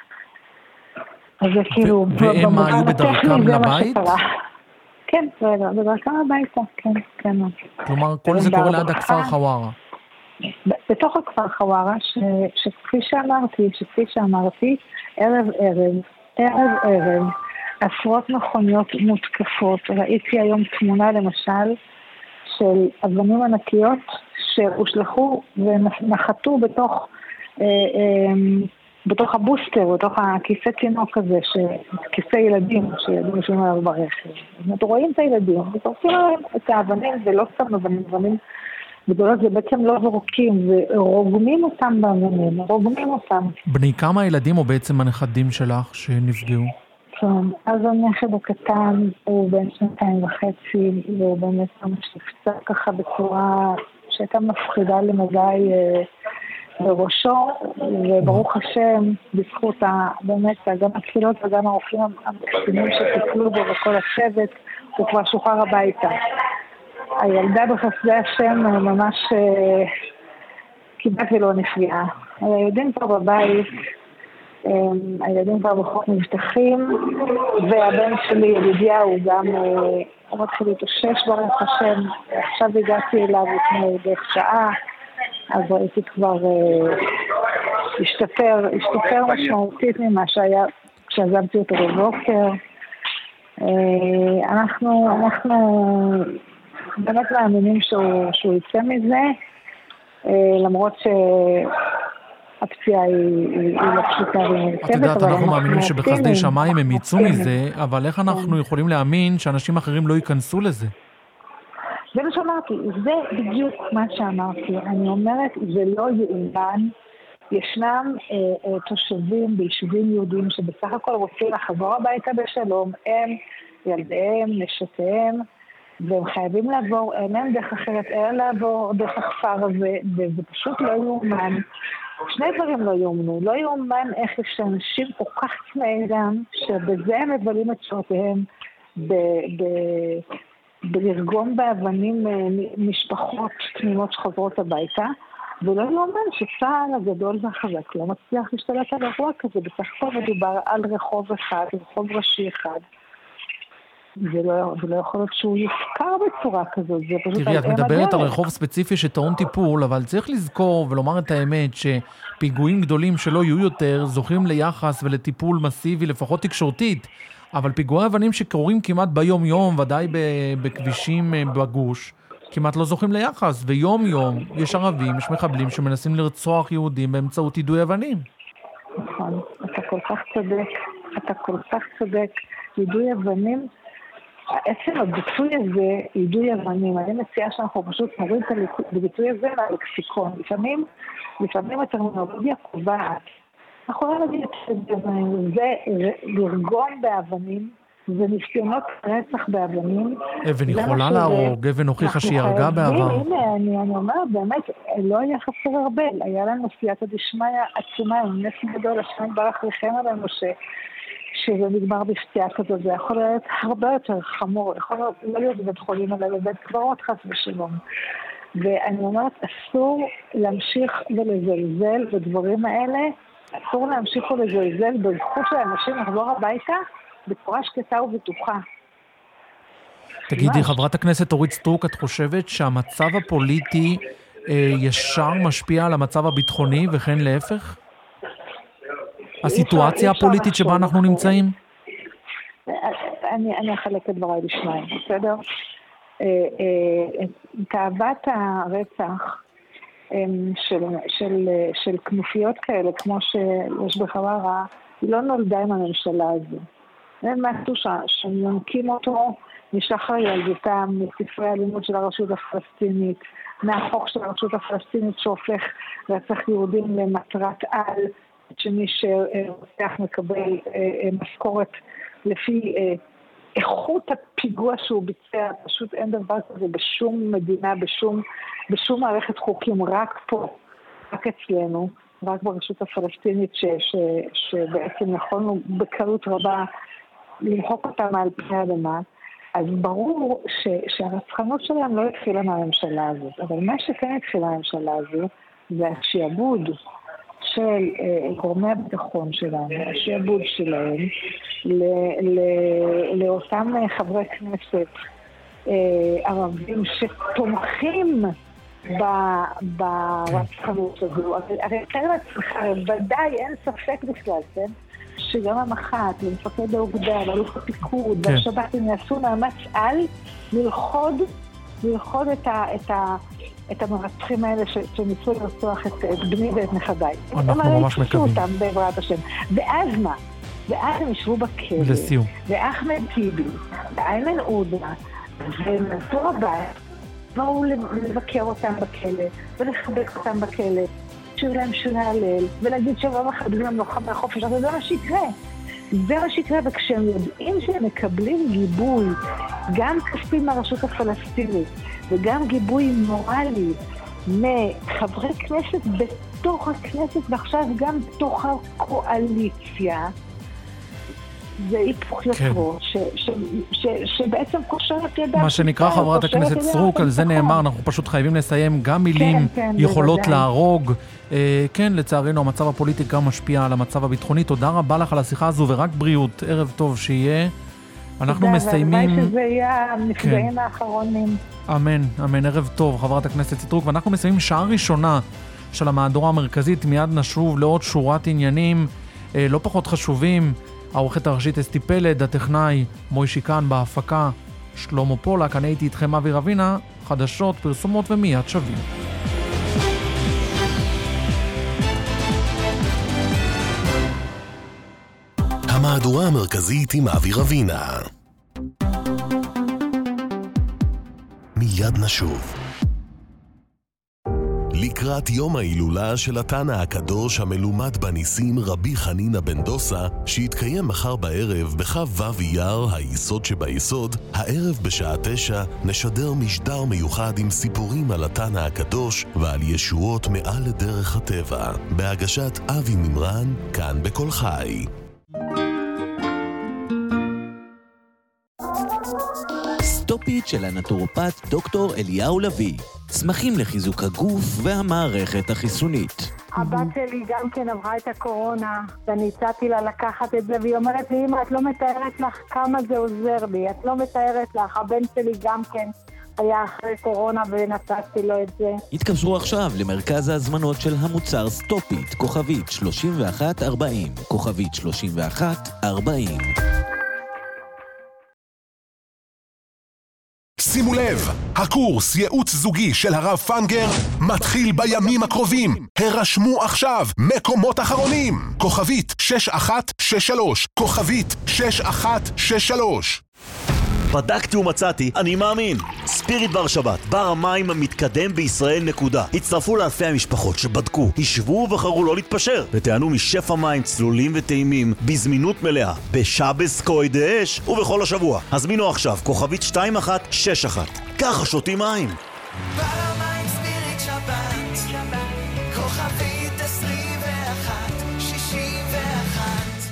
אז זה כאילו... והם היו בדרכם לבית? כן, רגע, בדרכם הביתה, כן, כן. כלומר, כל זה קורה ליד הכפר חווארה. בתוך הכפר חווארה, שכפי שאמרתי, שכפי שאמרתי, ערב ערב, ערב ערב, עשרות מכוניות מותקפות. ראיתי היום תמונה למשל של אבנים ענקיות שהושלחו ונחתו בתוך אה, אה, בתוך הבוסטר, בתוך הכיסא תינוק הזה, כיסא ילדים שילדים יושבים עליו ברכב. אנחנו רואים את הילדים וזורקים עליהם את האבנים, זה לא סתם אבנים, אבנים גדולות, זה בעצם לא זורקים, ורוגמים אותם באבנים, רוגמים אותם. בני כמה הילדים או בעצם הנכדים שלך שנפגעו? כן, אז הנכד הקטן הוא בן שנתיים וחצי, והוא באמת ממש נפצע ככה בצורה שהייתה מפחידה למדי בראשו, וברוך השם, בזכות באמת גם התפילות וגם הרופאים המקסימים שטיפלו בו וכל הצוות, הוא כבר שוחרר הביתה. הילדה בחסדי השם ממש כמעט ולא נפגעה. הילדים פה בבית, הילדים כבר בחוק מבטחים, והבן שלי, ידידיה, הוא גם, הוא מתחיל להתאושש ברוך השם, עכשיו הגעתי אליו לפני בערך שעה, אז ראיתי כבר השתפר, השתפר משמעותית ממה שהיה כשעזבתי אותו בבוקר. אנחנו, אנחנו באמת מאמינים שהוא, שהוא יצא מזה, למרות שהפציעה היא לא פשוטה ומורכבת. את יודעת, אנחנו מאמינים שבחסדי שמיים הם יצאו מזה, אבל איך אנחנו יכולים להאמין שאנשים אחרים לא ייכנסו לזה? זה מה שאמרתי, זה בדיוק מה שאמרתי. אני אומרת, זה לא יאומן. ישנם אה, אה, תושבים ביישובים יהודים שבסך הכל רוצים לחזור הביתה בשלום, הם, ילדיהם, נשותיהם, והם חייבים לעבור, אין להם דרך אחרת, אלא לעבור דרך הכפר הזה, וזה פשוט לא יאומן. שני דברים לא יאומנו, לא יאומן איך יש אנשים כל כך צמאי דם, שבזה הם מבלים את שעותיהם ב- ב- בלרגום באבנים משפחות תמימות שחוזרות הביתה, ולא יאומן שצה"ל הגדול והחזק לא מצליח להשתלט על אירוע כזה. בסך הכל מדובר על רחוב אחד, רחוב ראשי אחד. ולא, ולא יכול להיות שהוא יפקר בצורה כזאת. תראי, את מדברת על רחוב ספציפי שטעון טיפול, אבל צריך לזכור ולומר את האמת שפיגועים גדולים שלא יהיו יותר זוכים ליחס ולטיפול מסיבי, לפחות תקשורתית. אבל פיגועי אבנים שקורים כמעט ביום יום, ודאי בכבישים בגוש, כמעט לא זוכים ליחס, ויום יום יש ערבים, יש מחבלים שמנסים לרצוח יהודים באמצעות יידוי אבנים. נכון, אתה כל כך צודק, אתה כל כך צודק. יידוי אבנים, עצם הביטוי הזה, יידוי אבנים, אני מציעה שאנחנו פשוט נוריד את הביטוי הזה מהלקסיקון. לפעמים, לפעמים הטרמינולוגיה קובעת. אנחנו לא נגיד את אבנים, זה לרגום באבנים, זה ניסיונות רצח באבנים. אבן יכולה להרוג, אבן הוכיחה שהיא הרגה בעבר. הנה, אני, אני אומרת, באמת, לא היה חסר הרבה. היה לנו סייעתא דשמיא עצומה, עם נס גדול, השם יתברך ריחם עלינו ש... שזה נגמר בפציעה כזאת, זה יכול להיות הרבה יותר חמור, יכול להיות, לא להיות בבית חולים, אלא בבית קברות חס ושלום. ואני אומרת, אסור להמשיך ולזלזל בדברים האלה, אסור להמשיך ולזלזל בזכות של האנשים לחזור הביתה בצורה שקטה ובטוחה. תגידי, חברת הכנסת אורית סטרוק, את חושבת שהמצב הפוליטי אה, ישר משפיע על המצב הביטחוני וכן להפך? הסיטואציה הפוליטית שבה אנחנו נמצאים? אני אחלק את דבריי לשניים, בסדר? תאוות הרצח של כנופיות כאלה, כמו שיש בחווארה, היא לא נולדה עם הממשלה הזו. הם מעטו שיונקים אותו משחר ילדותם, מספרי הלימוד של הרשות הפלסטינית, מהחוק של הרשות הפלסטינית שהופך רצח יהודים למטרת על, שמי שרוצח מקבל משכורת לפי איכות הפיגוע שהוא ביצע. פשוט אין דבר כזה בשום מדינה, בשום, בשום מערכת חוקים, רק פה, רק אצלנו, רק ברשות הפלסטינית ש, ש, שבעצם יכולנו בקלות רבה למחוק אותה מעל פני האדמה. אז ברור ש, שהרצחנות שלהם לא התחילה מהממשלה הזאת, אבל מה שכן התחילה מהממשלה הזו זה השעבוד של אה, גורמי הביטחון שלנו, השעבוד שלהם ל, ל, לאותם חברי כנסת אה, ערבים שתומכים ברצחנות הזו. הרי כאן לעצמך, ודאי אין ספק בכלל, כן? שגם המח"ט, למפקד האוגדה, לאלוף הפיקוד, והשב"כים יעשו מאמץ על ללכוד, ללכוד את ה... את ה את המרצחים האלה שניסו לרצוח את בני ואת נכדיי. אנחנו ממש מקווים. אותם בעזרת השם. ואז מה? ואז הם ישבו בכלא. לסיום. ואחמד טיבי, ואיימן עודה, ומנסור עבאס, באו לבקר אותם בכלא, ולחבק אותם בכלא, שיר להם שיר הלל, ולהגיד שהם מכבדים להם לוחם מהחופש. זה מה שיקרה. זה מה שיקרה, וכשהם יודעים שהם מקבלים גיבוי, גם כספי מהרשות הפלסטינית, וגם גיבוי מורלי מחברי כנסת בתוך הכנסת, ועכשיו גם בתוך הקואליציה, זה היפוך יוצרות, שבעצם קושרת ידיים. מה שנקרא חברת הכנסת סטרוק, על זה נאמר, אנחנו פשוט חייבים לסיים, גם מילים יכולות להרוג. כן, לצערנו, המצב הפוליטי גם משפיע על המצב הביטחוני. תודה רבה לך על השיחה הזו, ורק בריאות, ערב טוב שיהיה. אנחנו מסיימים... תודה, שזה יהיה המפגעים האחרונים. אמן, אמן, ערב טוב, חברת הכנסת סטרוק, ואנחנו מסיימים שעה ראשונה של המהדורה המרכזית, מיד נשוב לעוד שורת עניינים לא פחות חשובים. העורכת הראשית אסתי פלד, הטכנאי מוישי כאן בהפקה, שלמה פולק, אני הייתי איתכם אבי רבינה, חדשות, פרסומות ומיד שווים. המהדורה המרכזית עם אבי רבינה. מיד נשוב. לקראת יום ההילולה של התנא הקדוש המלומד בניסים רבי חנינא בן דוסה, שיתקיים מחר בערב בכ"ו אייר, היסוד שביסוד, הערב בשעה תשע נשדר משדר מיוחד עם סיפורים על התנא הקדוש ועל ישועות מעל לדרך הטבע, בהגשת אבי מימרן, כאן בכל חי. סטופית של הנטורופט דוקטור אליהו לוי. צמחים לחיזוק הגוף והמערכת החיסונית. הבת שלי גם כן עברה את הקורונה, ואני הצעתי לה לקחת את זה, והיא אומרת לי, אמא, את לא מתארת לך כמה זה עוזר לי, את לא מתארת לך, הבן שלי גם כן היה אחרי קורונה ונתתי לו את זה. התקשרו עכשיו למרכז ההזמנות של המוצר סטופית, כוכבית שלושים ואחת ארבעים, כוכבית שלושים ואחת ארבעים. שימו לב, הקורס ייעוץ זוגי של הרב פנגר מתחיל בימים הקרובים. הרשמו עכשיו, מקומות אחרונים. כוכבית שש אחת שש שלוש, כוכבית שש אחת שש שלוש. בדקתי ומצאתי, אני מאמין. ספיריט בר שבת, בר המים המתקדם בישראל נקודה. הצטרפו לאלפי המשפחות שבדקו, ישבו ובחרו לא להתפשר, וטענו משפע מים צלולים וטעימים בזמינות מלאה, בשבס קוידש ובכל השבוע. הזמינו עכשיו, כוכבית שתיים אחת שש אחת. ככה שותים מים. בר המים ספיריט שבת, כוכבית עשרים ואחת שישים ואחת.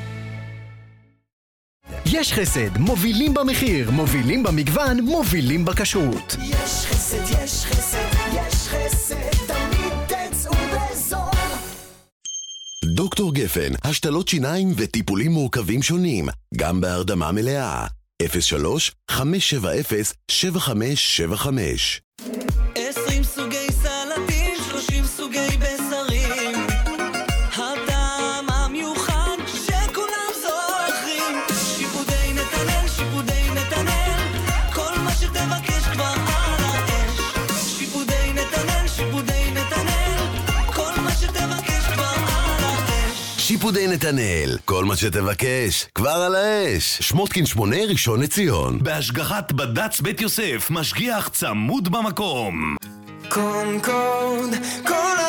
יש חסד, מובילים במחיר, מובילים במגוון, מובילים בכשרות. יש חסד, יש חסד, יש חסד, תמיד תצאו בזול. דוקטור גפן, השתלות שיניים וטיפולים מורכבים שונים, גם בהרדמה מלאה. אפס שלוש חמש שבע אפס שבע חמש שבע חמש. עשרים סוגי סלטים, שלושים סוגי בשרים, הטעם המיוחד שכולם זוכרים. שיפודי נתנאל, שיפודי נתנאל, כל מה שתבקש כבר על האש. שיפודי נתנאל, שיפודי נתנאל, כל מה שתבקש כבר על האש. שיפודי נתנאל, כל מה שתבקש כבר על האש. שמותקין שמונה, ראשון לציון. בהשגחת בד"ץ בית יוסף, משגיח צמוד במקום. קונקורד, כל